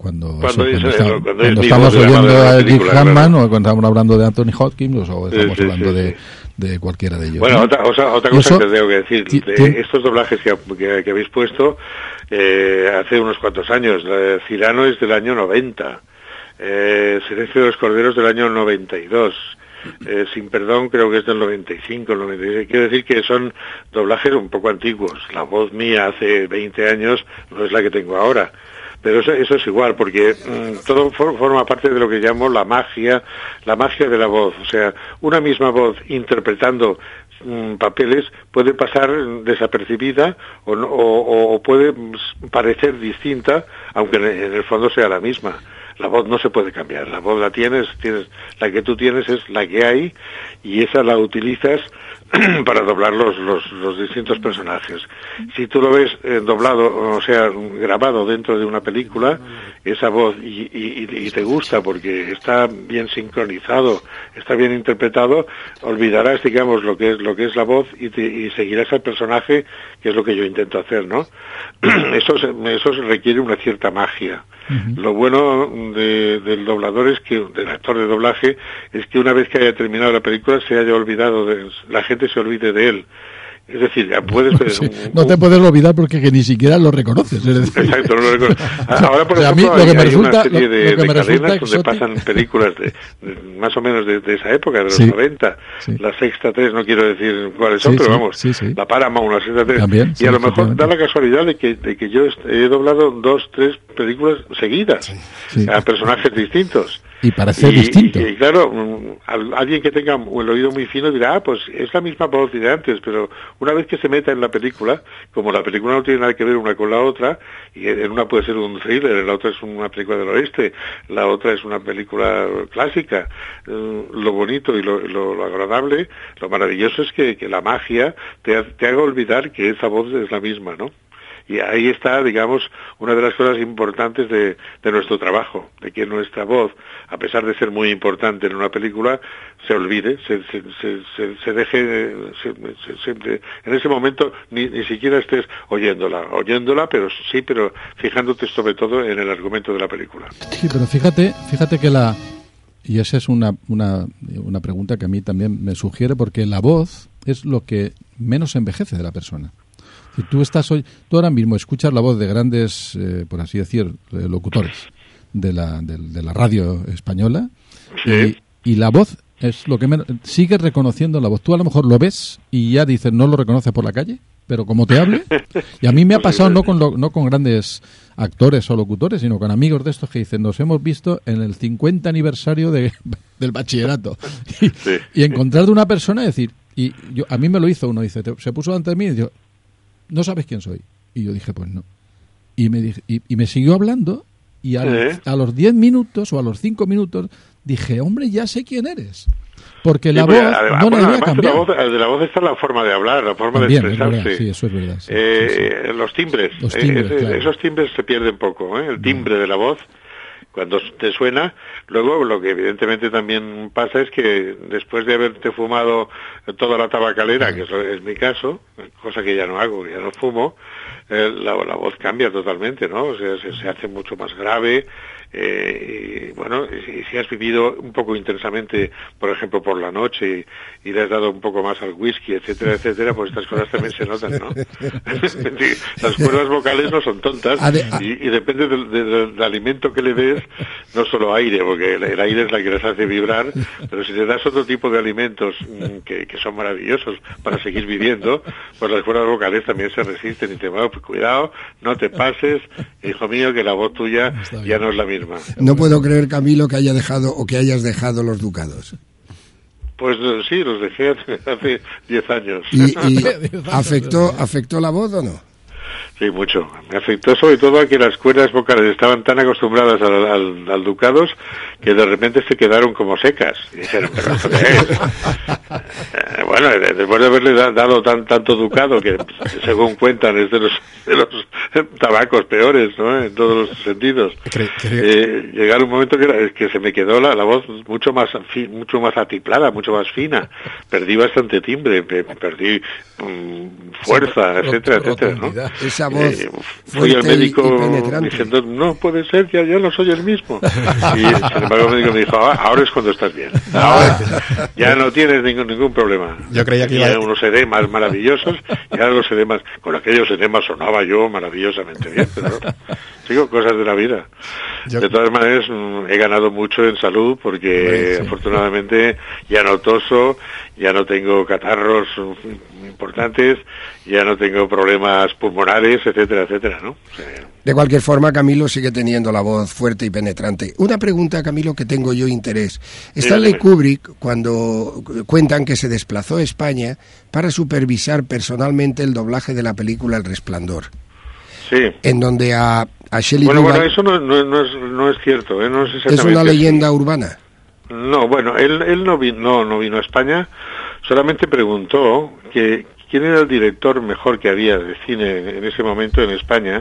estamos oyendo a Dick Hammond, o cuando estamos hablando de Anthony Hopkins, o estamos hablando de cualquiera de ellos. Bueno, ¿no? otra cosa que tengo que decir, estos doblajes que habéis puesto hace unos cuantos años, Cyrano es del año 90, Silencio de los Corderos del año 92, Sin Perdón creo que es del 95, 96. Quiero decir que son doblajes un poco antiguos. La voz mía hace 20 años no es la que tengo ahora. Pero eso es igual, porque todo forma parte de lo que llamo la magia de la voz. O sea, una misma voz interpretando papeles puede pasar desapercibida o puede parecer distinta, aunque en el fondo sea la misma. La voz no se puede cambiar, la voz la tienes, la que tú tienes es la que hay, y esa la utilizas para doblar los distintos personajes. Si tú lo ves doblado, o sea, grabado dentro de una película, esa voz, y te gusta porque está bien sincronizado, está bien interpretado, olvidarás, digamos, lo que es la voz y seguirás al personaje, que es lo que yo intento hacer, ¿no? Eso requiere una cierta magia. Lo bueno del doblador del actor de doblaje, es que una vez que haya terminado la película se haya olvidado la gente se olvide de él. Es decir, ya puedes... no te puedes olvidar porque que ni siquiera lo reconoces. Exacto, no lo reconozco. Ahora, por ejemplo, hay una serie de cadenas donde pasan películas más o menos de esa época, de los 90. Sí. La Sexta 3, no quiero decir cuáles son, pero vamos, la Paramount, la Sexta 3. También, y a lo mejor da la casualidad de que yo he doblado 2, 3 películas seguidas a personajes distintos. Y parece distinto. Y claro, alguien que tenga el oído muy fino dirá, pues es la misma voz de antes, pero una vez que se meta en la película, como la película no tiene nada que ver una con la otra, y en una puede ser un thriller, en la otra es una película del oeste, la otra es una película clásica, lo bonito y lo agradable, lo maravilloso es que la magia te haga olvidar que esa voz es la misma, ¿no? Y ahí está, digamos, una de las cosas importantes de nuestro trabajo, de que nuestra voz, a pesar de ser muy importante en una película, se olvide, se deje, en ese momento ni siquiera estés oyéndola, pero fijándote sobre todo en el argumento de la película. Sí, pero fíjate que y esa es una pregunta que a mí también me sugiere, porque la voz es lo que menos envejece de la persona. Si tú ahora mismo escuchas la voz de grandes, por así decir, locutores de la radio española, y la voz es lo que menos... ¿Sigues reconociendo la voz? ¿Tú a lo mejor lo ves y ya dices, no lo reconoces por la calle? pero como te hable. Y a mí me ha pasado no con grandes actores o locutores, sino con amigos de estos que dicen, nos hemos visto en el 50 aniversario del bachillerato. Y encontrar de una persona y decir, y a mí me lo hizo uno, dice, se puso ante mí y dijo, ¿no sabes quién soy? Y yo dije, pues no. Y me siguió hablando y a los 10 minutos o a los 5 minutos dije, hombre, ya sé quién eres. Porque la voz no le había cambiado. De la voz está la forma de hablar, la forma también, de expresarse. Verdad, sí, eso es verdad. Sí, Los timbres. Claro. Esos timbres se pierden poco. El timbre de la voz, cuando te suena. Luego, lo que evidentemente también pasa es que después de haberte fumado toda la tabacalera, que es mi caso, cosa que ya no hago, ya no fumo, la voz cambia totalmente, ¿no? O sea, se hace mucho más grave. Y bueno, si has vivido un poco intensamente, por ejemplo, por la noche y le has dado un poco más al whisky, etcétera, etcétera, pues estas cosas también se notan, ¿no? Las cuerdas vocales no son tontas y depende del alimento que le des, no solo aire, porque el aire es la que les hace vibrar, pero si le das otro tipo de alimentos que son maravillosos para seguir viviendo, pues las cuerdas vocales también se resisten y te van, pues cuidado, no te pases, hijo mío, que la voz tuya ya no es la misma. No puedo creer, Camilo, que haya dejado o que hayas dejado los ducados. Pues sí, los dejé hace 10 años. ¿Y afectó la voz o no? Sí, mucho. Me afectó sobre todo a que las cuerdas vocales estaban tan acostumbradas al ducados que de repente se quedaron como secas. Y dijeron, ¿pero esto qué es? Bueno, después de haberle dado tanto ducado, que según cuentan es de los tabacos peores, ¿no? En todos los sentidos. Llegar un momento que se me quedó la voz mucho más atiplada, mucho más fina. Perdí bastante timbre, perdí fuerza, etcétera, etcétera, ¿no? Esa voz fui al médico diciendo, no puede ser, ya no soy el mismo. Y sin embargo el médico me dijo, ahora es cuando estás bien. Ahora ya no tienes ningún problema. Yo creía que iba unos edemas maravillosos y ahora los edemas, con aquellos edemas sonaba yo maravillosamente bien, pero sigo cosas de la vida. De todas maneras he ganado mucho en salud porque afortunadamente ya no toso, ya no tengo catarros importantes, ya no tengo problemas pulmonares, etcétera, etcétera, ¿no? O sea, de cualquier forma, Camilo sigue teniendo la voz fuerte y penetrante. Una pregunta, Camilo, que tengo yo interés. Stanley Kubrick, cuando cuentan que se desplazó a España para supervisar personalmente el doblaje de la película El Resplandor. Sí. En donde a Shelley Duvall... Bueno, eso no es cierto, no es exactamente. ¿Es una leyenda urbana? No, bueno, él no vino a España, solamente preguntó que quién era el director mejor que había de cine en ese momento en España.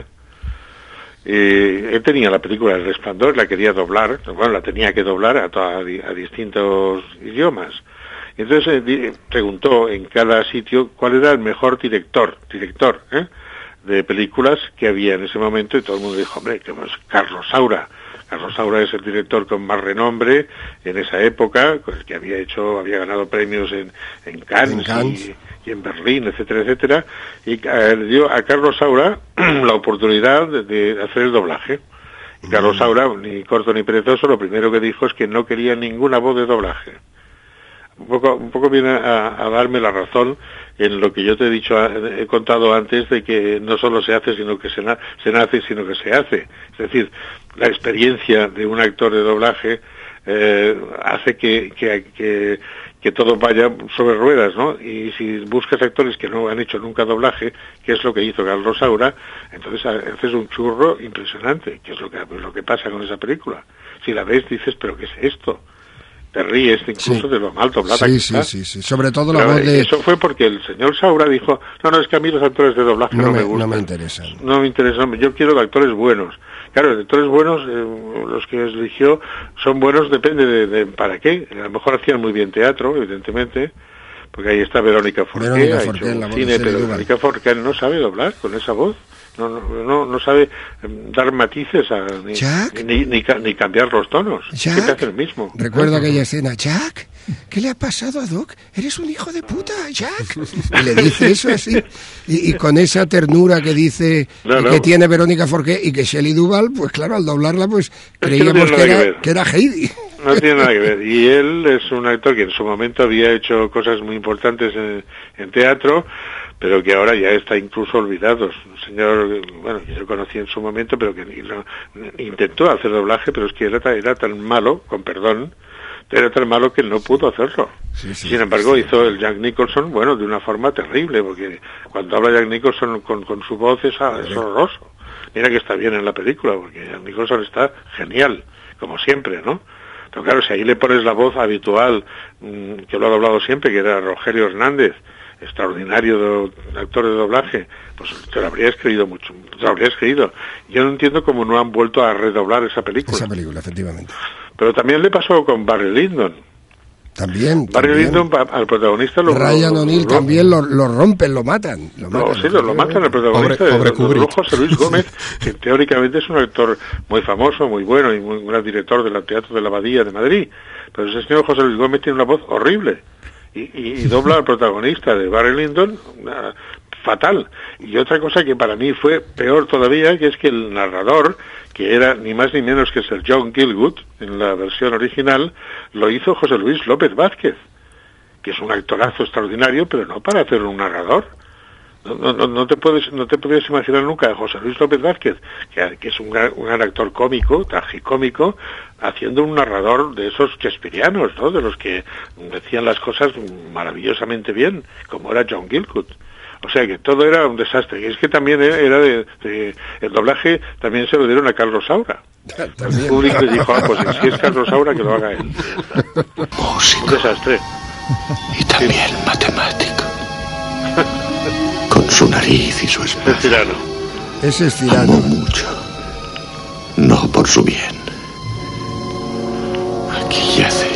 Él tenía la película El Resplandor, la quería doblar, bueno, la tenía que doblar a distintos idiomas. Entonces preguntó en cada sitio cuál era el mejor director de películas que había en ese momento, y todo el mundo dijo, hombre, que es Carlos Saura. Carlos Saura es el director con más renombre en esa época, que había ganado premios en Cannes. Y en Berlín, etcétera, etcétera, y le dio a Carlos Saura la oportunidad de hacer el doblaje. Y Carlos Saura, ni corto ni perezoso, lo primero que dijo es que no quería ninguna voz de doblaje. Un poco viene a darme la razón en lo que yo te he contado antes, de que no solo se hace, sino que se nace, sino que se hace. Es decir, la experiencia de un actor de doblaje hace que todo vaya sobre ruedas, ¿no? Y si buscas actores que no han hecho nunca doblaje, que es lo que hizo Carlos Saura, entonces haces un churro impresionante, que es lo que pasa con esa película. Si la ves dices, ¿pero qué es esto? Te ríes incluso de lo mal doblada que está. Sí. Sobre todo la voz de... Eso fue porque el señor Saura dijo, no, es que a mí los actores de doblaje no me gustan. No me interesan. No me interesan, yo quiero actores buenos. Claro, los actores buenos, los que eligió, son buenos, depende de para qué. A lo mejor hacían muy bien teatro, evidentemente, porque ahí está Verónica Forqué, ha hecho cine, pero Verónica Forqué no sabe doblar con esa voz. No sabe dar matices ni cambiar los tonos. Jack, ¿Qué hace el mismo? Recuerdo aquella escena, Jack, ¿qué le ha pasado a Doc? Eres un hijo de puta, Jack. Y le dice eso así. Y con esa ternura que dice que tiene Verónica Forqué y que Shelley Duvall, pues claro, al doblarla, pues creíamos que era Heidi. No tiene nada que ver. Y él es un actor que en su momento había hecho cosas muy importantes en teatro, pero que ahora ya está incluso olvidado. Un señor, bueno, que yo conocí en su momento, pero que intentó hacer doblaje, pero es que era tan malo, con perdón, era tan malo que no pudo hacerlo. Sí, Sin embargo, hizo el Jack Nicholson, bueno, de una forma terrible, porque cuando habla Jack Nicholson con su voz es horroroso. Mira que está bien en la película, porque Jack Nicholson está genial, como siempre, ¿no? Pero claro, si ahí le pones la voz habitual, que lo ha doblado siempre, que era Rogelio Hernández, extraordinario actor de doblaje, pues te lo habrías creído mucho, te lo habrías creído. Yo no entiendo cómo no han vuelto a redoblar esa película. Esa película, efectivamente. Pero también le pasó con Barry Lyndon. Barry Lyndon, al protagonista Ryan O'Neill también lo rompen, lo matan. Lo matan al protagonista. Pobre José Luis Gómez, que teóricamente es un actor muy famoso, muy bueno y muy gran director del Teatro de la Abadía de Madrid. Pero ese señor José Luis Gómez tiene una voz horrible. Y dobla al protagonista de Barry Lyndon fatal. Y otra cosa que para mí fue peor todavía, que es que el narrador, que era ni más ni menos que Sir John Gielgud en la versión original, lo hizo José Luis López Vázquez, que es un actorazo extraordinario, pero no para hacer un narrador. No te puedes imaginar nunca a José Luis López Vázquez, que es un gran actor cómico, tragicómico, haciendo un narrador de esos shakespearianos, ¿no? De los que decían las cosas maravillosamente bien, como era John Gielgud. O sea que todo era un desastre. Y es que también era el doblaje también se lo dieron a Carlos Saura. El público le dijo, pues si es Carlos Saura, que lo haga él. Músico. Un desastre. Y también matemático. Con su nariz y su espada. Es Cyrano. Ese es Cyrano. Amó mucho. No por su bien. Aquí yace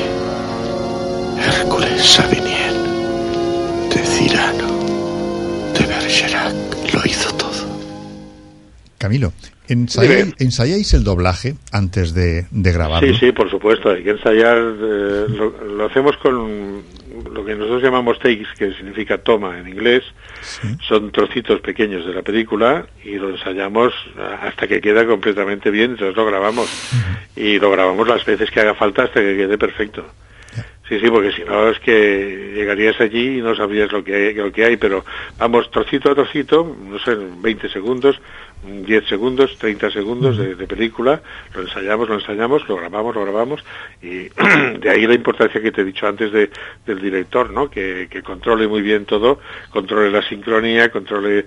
Hércules Savigny, de Cyrano, de Bergerac. Lo hizo todo. Camilo, ¿ensayáis el doblaje antes de grabarlo? Sí, por supuesto, hay que ensayar. Lo hacemos con lo que nosotros llamamos takes, que significa toma en inglés. Sí. Son trocitos pequeños de la película y lo ensayamos hasta que queda completamente bien, entonces lo grabamos. Y lo grabamos las veces que haga falta hasta que quede perfecto. Sí, porque si no es que llegarías allí y no sabrías lo que hay, pero vamos trocito a trocito, no sé, 20 segundos, 10 segundos, 30 segundos de película, lo ensayamos, lo grabamos, y de ahí la importancia que te he dicho antes del director, ¿no? Que controle muy bien todo, controle la sincronía, controle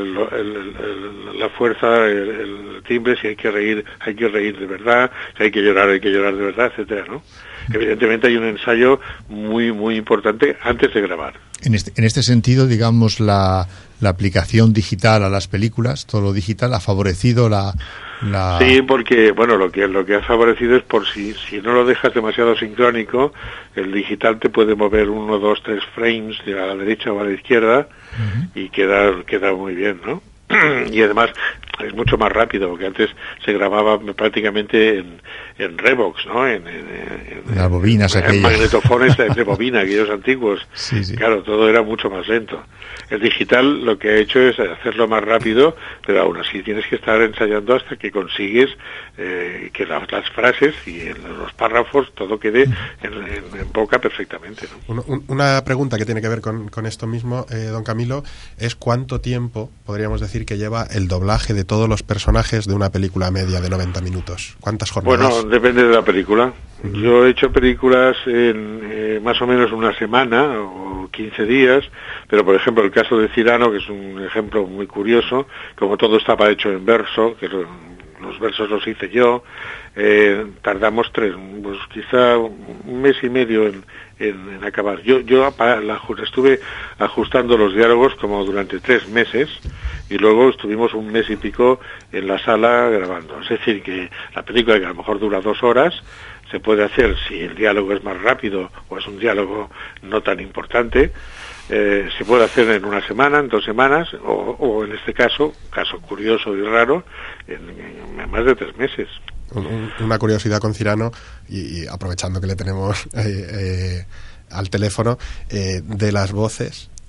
la fuerza, el timbre, si hay que reír de verdad, si hay que llorar de verdad, etcétera, ¿no? Evidentemente hay un ensayo muy muy importante antes de grabar. En este sentido, digamos, la aplicación digital a las películas, todo lo digital, ha favorecido la... Sí, porque, bueno, lo que ha favorecido es por si no lo dejas demasiado sincrónico, el digital te puede mover 1, 2, 3 frames a la derecha o a la izquierda y queda muy bien, ¿no? Y además es mucho más rápido, porque antes se grababa prácticamente en Revox, ¿no? En las bobinas aquellas. En magnetofones de bobina, aquellos antiguos. Sí. Claro, todo era mucho más lento. El digital lo que ha hecho es hacerlo más rápido, pero aún así tienes que estar ensayando hasta que consigues que las frases y los párrafos todo quede en boca perfectamente, ¿no? Una pregunta que tiene que ver con esto mismo, don Camilo, es ¿cuánto tiempo podríamos decir que lleva el doblaje de todos los personajes de una película media de 90 minutos? ¿Cuántas jornadas? Bueno, depende de la película. Yo he hecho películas en más o menos una semana o 15 días, pero por ejemplo el caso de Cyrano, que es un ejemplo muy curioso, como todo estaba hecho en verso, que los versos los hice yo, tardamos quizá un mes y medio en acabar. Yo estuve ajustando los diálogos como durante 3 meses y luego estuvimos un mes y pico en la sala grabando. Es decir, que la película, que a lo mejor dura 2 horas, se puede hacer si el diálogo es más rápido o es un diálogo no tan importante. Se puede hacer en una semana, en 2 semanas, o en este caso curioso y raro, en más de 3 meses. Una curiosidad con Cyrano, y aprovechando que le tenemos al teléfono, de las voces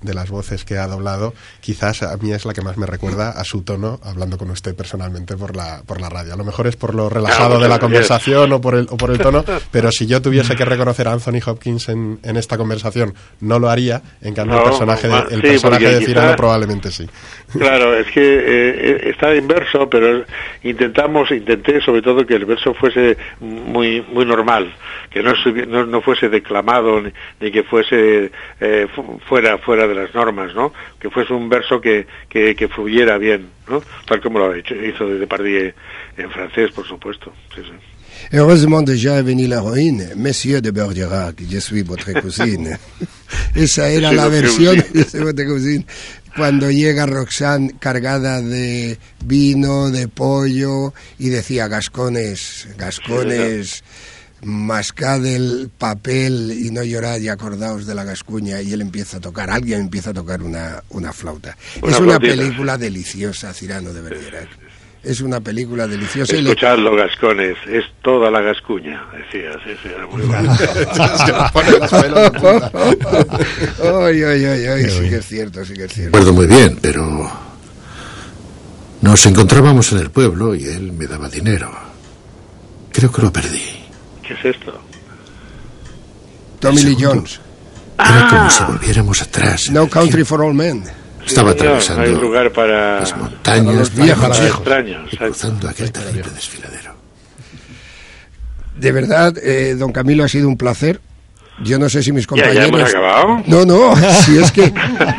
de las voces que ha doblado, quizás a mí es la que más me recuerda a su tono hablando con usted personalmente por la radio. A lo mejor es por lo relajado de la conversación o por el tono, pero si yo tuviese que reconocer a Anthony Hopkins en esta conversación, no lo haría. En cambio, el personaje de Cyrano probablemente sí. Claro, es que está inverso, pero intenté sobre todo que el verso fuese muy normal, que no fuese declamado ni que fuese fuera de las normas, ¿no? Que fuese un verso que fluyera bien, ¿no? Tal como lo hizo Depardieu en francés, por supuesto. Sí, sí. Heureusement déjà est venue l'héroïne, Monsieur de Bergerac, je suis votre cousine. Esa era la versión de votre cousine. Cuando llega Roxanne cargada de vino, de pollo, y decía, gascones, mascad el papel y no llorad y acordaos de la Gascuña, y él empieza a tocar, alguien empieza a tocar una flauta. Es una película deliciosa, Cyrano de Bergerac. Es una película deliciosa. Escuchadlo, gascones, es toda la Gascuña, decía, sí, era muy bueno. Ay, sí que es cierto. Recuerdo muy bien, pero nos encontrábamos en el pueblo y él me daba dinero. Creo que lo perdí. ¿Qué es esto? Tommy Lee Jones. Era como si volviéramos atrás. No Country for All Men. Estaba atravesando hay lugar para las montañas, los viejos extraños, y cruzando aquel terrible desfiladero. De verdad, don Camilo, ha sido un placer. Yo no sé si mis compañeros... ¿Ya hemos acabado? No, si es que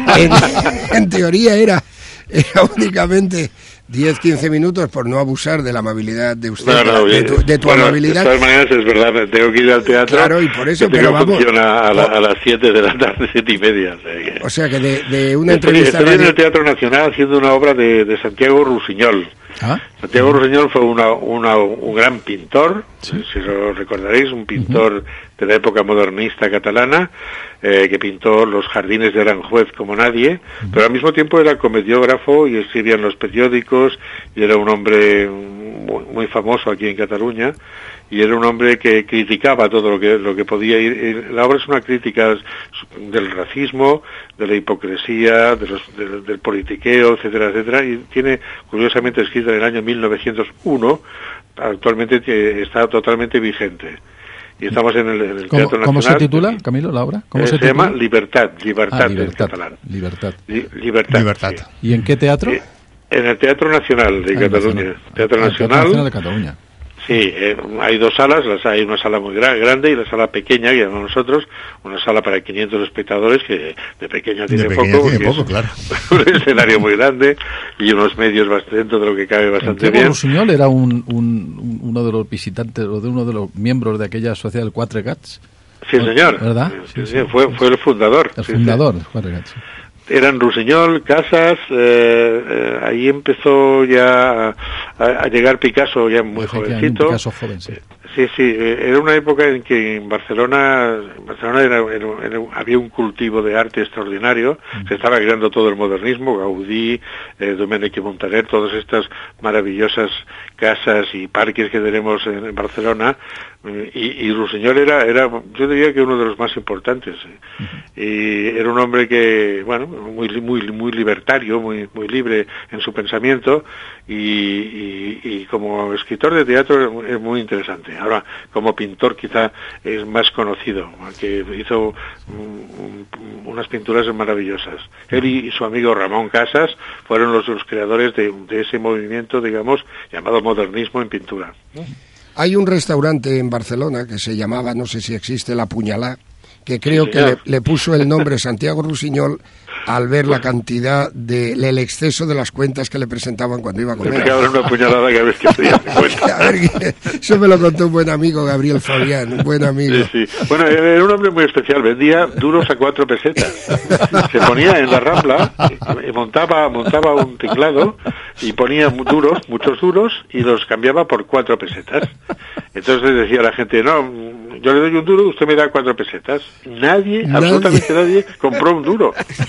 en teoría era únicamente 10-15 minutos, por no abusar de la amabilidad de usted, de tu amabilidad. De todas maneras, es verdad, tengo que ir al teatro. Claro, y por eso, pero vamos, funciona a las 7 de la tarde, 7:30. O sea que de una entrevista... Estoy en el Teatro Nacional haciendo una obra de Santiago Rusiñol. ¿Ah? Santiago Rusiñol fue un gran pintor, ¿sí? Si lo recordaréis, un pintor de la época modernista catalana, que pintó los jardines de Aranjuez como nadie, pero al mismo tiempo era comediógrafo y escribía en los periódicos, y era un hombre muy famoso aquí en Cataluña, y era un hombre que criticaba todo lo que podía ir. La obra es una crítica del racismo, de la hipocresía, del politiqueo, etcétera, etcétera, y tiene, curiosamente, escrita en el año 1901, actualmente está totalmente vigente. Y estamos en el Teatro Nacional. ¿Cómo se titula, Camilo, la obra? Se llama Libertad en catalán. Libertad. Sí. ¿Y en qué teatro? En el Teatro Nacional de Cataluña. Teatro Nacional de Cataluña. Sí, hay dos salas, hay una sala muy grande y la sala pequeña, que llamamos nosotros, una sala para 500 espectadores, que de pequeña tiene poco, claro. Un escenario muy grande y unos medios dentro de lo que cabe bastante bien. Rusiñol era uno de los visitantes, o de uno de los miembros de aquella sociedad, el Quatre Gats. Sí, señor. ¿Verdad? Sí, fue el fundador. El fundador, Quatre Gats. Eran Rusiñol, Casas, ahí empezó ya a llegar Picasso, ya muy jovencito. Picasso joven, sí. Sí, era una época en que en Barcelona había un cultivo de arte extraordinario, se estaba creando todo el modernismo, Gaudí, Domènech i Montaner, todas estas maravillosas casas y parques que tenemos en Barcelona, y Rusiñol era, yo diría que uno de los más importantes, y era un hombre que, bueno, muy libertario, muy libre en su pensamiento, y como escritor de teatro es muy interesante. Ahora, como pintor quizá es más conocido, que hizo unas pinturas maravillosas. Él y su amigo Ramón Casas fueron los creadores de ese movimiento, digamos, llamado modernismo en pintura. Hay un restaurante en Barcelona que se llamaba, no sé si existe, La Puñalá, que creo que le puso el nombre Santiago Rusiñol al ver la cantidad el exceso de las cuentas que le presentaban cuando iba a comer. Me pegaba una puñalada cada vez que pedía cuenta. A ver, eso me lo contó un buen amigo, Gabriel Fabián, un buen amigo. Sí. Bueno, era un hombre muy especial, vendía duros a 4 pesetas. Se ponía en la Rambla y montaba un teclado y ponía muchos duros, y los cambiaba por 4 pesetas. Entonces decía la gente, no, yo le doy un duro, usted me da 4 pesetas. Nadie, absolutamente nadie, compró un duro.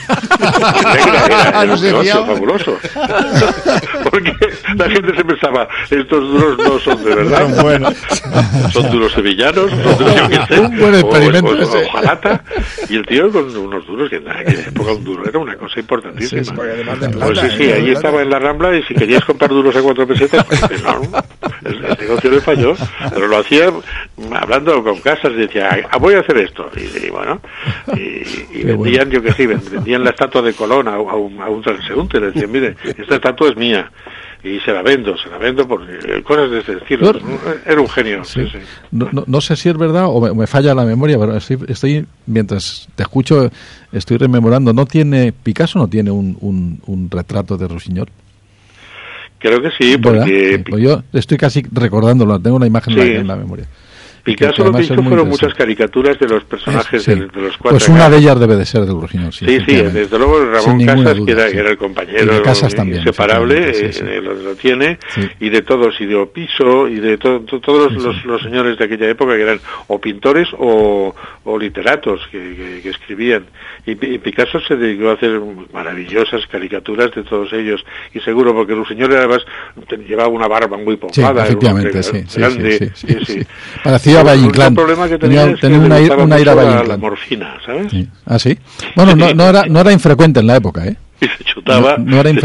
Era un negocio fabuloso. Porque la gente se pensaba, estos duros no son de verdad. Bueno. Son duros sevillanos, son duros, yo qué sé, Un buen experimento. o hojalata. Y el tío con unos duros, que en aquella época un duro era una cosa importantísima. Sí, además de plata, Pues sí, allí estaba en la Rambla, y si querías comprar duros a 4 pesetas, pues no, el negocio le falló, pero lo hacía hablando con casas, y decía, voy a hacer esto, y bueno, y vendían, yo que sí, vendían la estatua de Colón a un transeúnte, le decían, mire, esta estatua es mía, y se la vendo porque cosas de ese estilo. Era un genio. Sí. Sí. No sé si es verdad o me falla la memoria, pero estoy mientras te escucho estoy rememorando. Picasso no tiene un retrato de Rusiñol? Creo que sí, porque pues yo estoy casi recordándolo, tengo una imagen en la memoria. Picasso lo que hizo fueron muchas caricaturas de los personajes de los 4. Pues una de ellas debe de ser de Rusiñol. Sí, desde luego Ramón Casas, que era el compañero también, inseparable, lo tiene, y de todos, y de Opiso, y de todos los señores de aquella época que eran o pintores o literatos que escribían. Y Picasso se dedicó a hacer maravillosas caricaturas de todos ellos, y seguro porque Rusiñol además llevaba una barba muy pompada, efectivamente, grande, sí. Parecía Valle Inclán. El problema que tenía es que le gustaba mucho la morfina, ¿sabes? Sí. ¿Ah, sí? Bueno, no era infrecuente en la época, ¿eh? Y se chutaba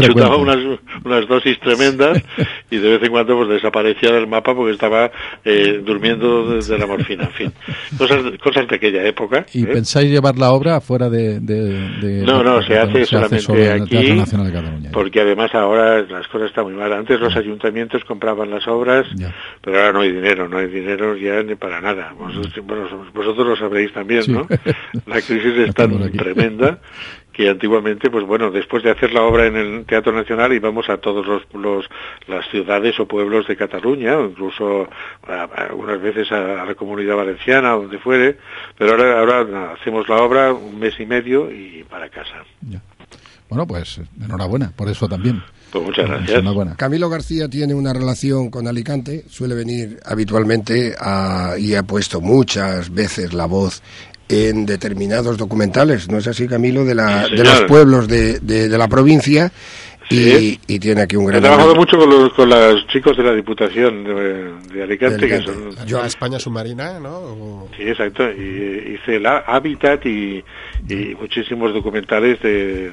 unas dosis tremendas y de vez en cuando pues desaparecía del mapa porque estaba durmiendo de la morfina, en fin. Cosas de aquella época. ¿Y pensáis llevar la obra fuera de No, se hace solamente aquí, Teatro Nacional de Cataluña, porque además ahora las cosas están muy mal. Antes los ayuntamientos compraban las obras, pero ahora no hay dinero ya ni para nada. Vosotros lo sabréis también, ¿no? La crisis es tan tremenda que antiguamente, pues bueno, después de hacer la obra en el Teatro Nacional íbamos a todos las ciudades o pueblos de Cataluña, o incluso algunas veces a la Comunidad Valenciana, donde fuere, pero ahora hacemos la obra 1 mes y medio y para casa. Ya. Bueno, pues enhorabuena, por eso también. Pues muchas gracias. Camilo García tiene una relación con Alicante, suele venir habitualmente y ha puesto muchas veces la voz en determinados documentales, ¿no es así, Camilo? De los pueblos de la provincia, y tiene aquí un gran... He trabajado mucho con los chicos de la Diputación de Alicante, que son... Yo a España Submarina, ¿no? Sí, exacto, y hice el Hábitat y muchísimos documentales de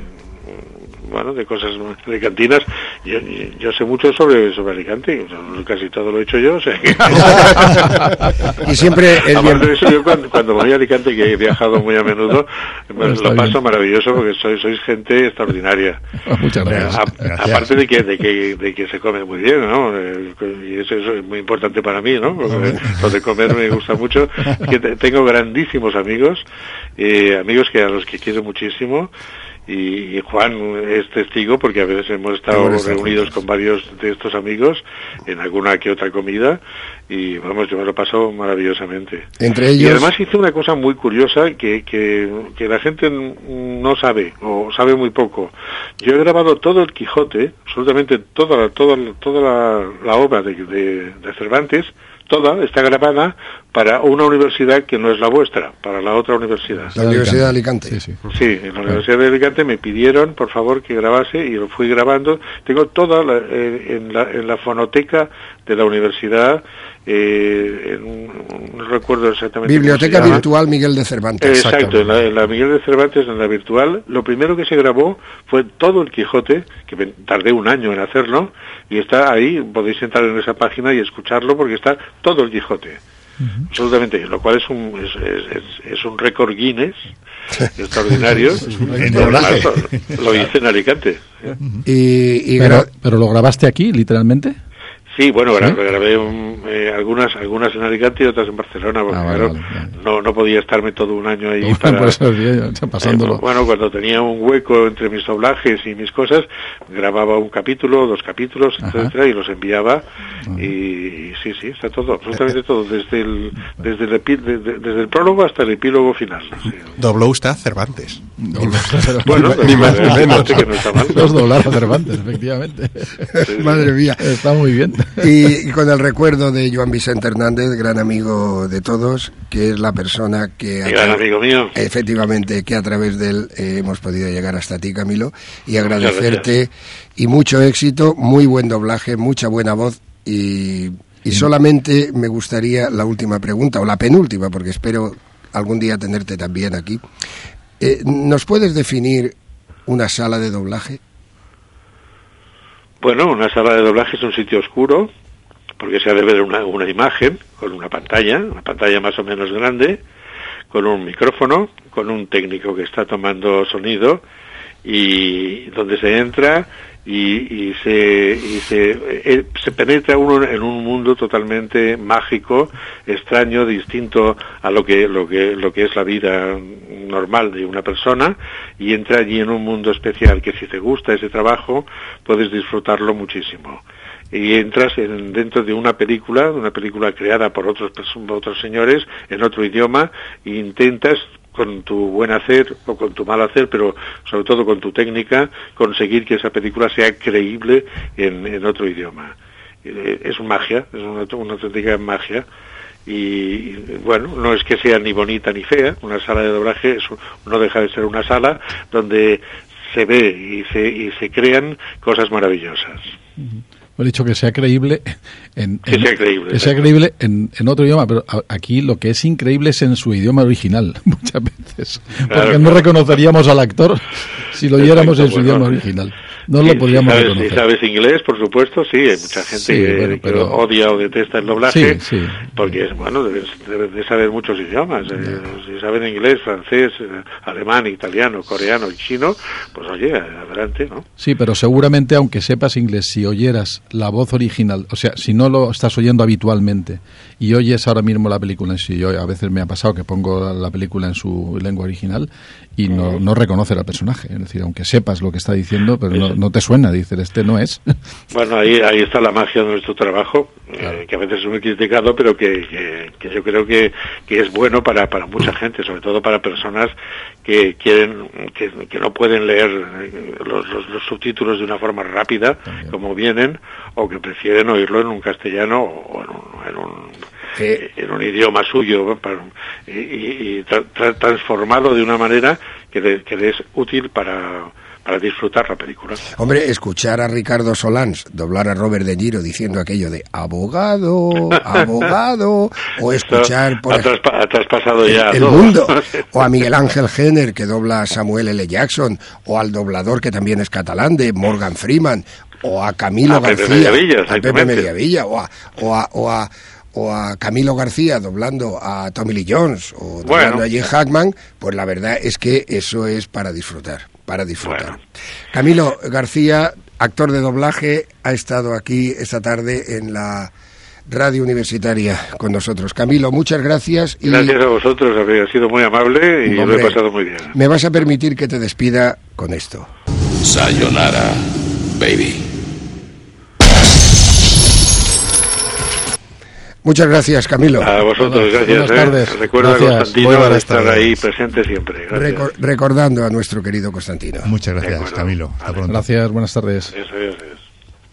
cosas alicantinas. Yo sé mucho sobre Alicante, casi todo lo he hecho yo, o sea que... Y siempre aparte de eso, yo cuando voy a Alicante, que he viajado muy a menudo, lo paso maravilloso porque sois gente extraordinaria. Muchas gracias. Aparte de que se come muy bien, ¿no? Y eso es muy importante para mí, ¿no? Porque lo de comer me gusta mucho. Es que tengo grandísimos amigos a los que quiero muchísimo. Y Juan es testigo porque a veces hemos estado reunidos con varios de estos amigos en alguna que otra comida y vamos, yo me lo paso maravillosamente. Entre ellos... Y además hice una cosa muy curiosa que la gente no sabe o sabe muy poco. Yo he grabado todo el Quijote, absolutamente toda la obra de Cervantes, toda está grabada para una universidad que no es la vuestra, para la otra universidad. La Universidad de Alicante. Sí, en la Universidad de Alicante me pidieron, por favor, que grabase y lo fui grabando. Tengo toda en la fonoteca de la universidad, no recuerdo exactamente. Biblioteca Virtual Miguel de Cervantes. Exacto, en la Miguel de Cervantes, en la virtual. Lo primero que se grabó fue todo el Quijote, que tardé 1 año en hacerlo, y está ahí, podéis entrar en esa página y escucharlo porque está todo el Quijote. Absolutamente, lo cual es un récord Guinness extraordinario. Lo hice en Alicante. ¿Pero lo grabaste aquí, literalmente? Sí, bueno, grabé algunas en Alicante y otras en Barcelona, porque no podía estarme todo un año ahí Por eso, pasándolo. Bueno, cuando tenía un hueco entre mis doblajes y mis cosas, grababa un capítulo, 2 capítulos, etcétera, y los enviaba. Y sí, está todo, absolutamente todo, desde el prólogo hasta el epílogo final. Sí. Dobló usted a Cervantes. Bueno, ni más ni menos. Que no está mal. Los doblar a Cervantes, efectivamente. Sí. Madre mía. Está muy bien. Y con el recuerdo de Joan Vicente Hernández, gran amigo de todos, que es la persona que... Gran amigo mío. Efectivamente, que a través de él hemos podido llegar hasta ti, Camilo, y agradecerte, y mucho éxito, muy buen doblaje, mucha buena voz, y solamente me gustaría la última pregunta, o la penúltima, porque espero algún día tenerte también aquí. ¿Nos puedes definir una sala de doblaje? Bueno, una sala de doblaje es un sitio oscuro, porque se ha de ver una imagen con una pantalla más o menos grande, con un micrófono, con un técnico que está tomando sonido, y donde se entra y se penetra uno en un mundo totalmente mágico, extraño, distinto a lo que es la vida normal de una persona, y entra allí en un mundo especial que, si te gusta ese trabajo, puedes disfrutarlo muchísimo. Y entras dentro de una película creada por otros señores en otro idioma, e intentas, con tu buen hacer o con tu mal hacer, pero sobre todo con tu técnica, conseguir que esa película sea creíble en otro idioma. Es magia, es una auténtica magia. Y bueno, no es que sea ni bonita ni fea. Una sala de doblaje no deja de ser una sala donde se ve y se crean cosas maravillosas. He dicho que sea creíble en otro idioma, pero aquí lo que es increíble es en su idioma original, muchas veces. Porque no reconoceríamos al actor si lo oyéramos en su idioma original. No lo podríamos reconocer. Si sabes inglés, por supuesto, sí. Hay mucha gente que odia o detesta el doblaje, porque deben de saber muchos idiomas. Si saben inglés, francés, alemán, italiano, coreano y chino, pues oye, adelante, ¿no? Sí, pero seguramente, aunque sepas inglés, si oyeras la voz original, o sea, si no lo estás oyendo habitualmente y oyes ahora mismo la película, si yo a veces me ha pasado que pongo la película en su lengua original y no reconoce al personaje, es decir, aunque sepas lo que está diciendo, pero no te suena, dices, este no es. Bueno, ahí está la magia de nuestro trabajo, que a veces es muy criticado, pero que yo creo que es bueno para mucha gente, sobre todo para personas que no pueden leer los subtítulos de una forma rápida, como vienen, o que prefieren oírlo en un castellano o en un idioma suyo, y transformarlo de una manera que le es útil para disfrutar la película. Hombre, escuchar a Ricardo Solans doblar a Robert De Niro diciendo aquello de abogado, o escuchar ha traspasado ya el mundo, o a Miguel Ángel Jenner, que dobla a Samuel L. Jackson, o al doblador, que también es catalán, de Morgan Freeman, o a Camilo García, a Pepe Mediavilla, o a Camilo García doblando a Tommy Lee Jones, o doblando a Jim Hackman, pues la verdad es que eso es para disfrutar. Bueno. Camilo García, actor de doblaje, ha estado aquí esta tarde en la radio universitaria con nosotros. Camilo, muchas gracias. Gracias a vosotros, habéis sido muy amable y lo he pasado muy bien. Me vas a permitir que te despida con esto. Sayonara, baby. Muchas gracias, Camilo. A vosotros, gracias. Buenas tardes. Recuerda a Constantino de estar ahí presente siempre. Recordando a nuestro querido Constantino. Muchas gracias, Camilo. Hasta pronto. Gracias, buenas tardes. Adiós.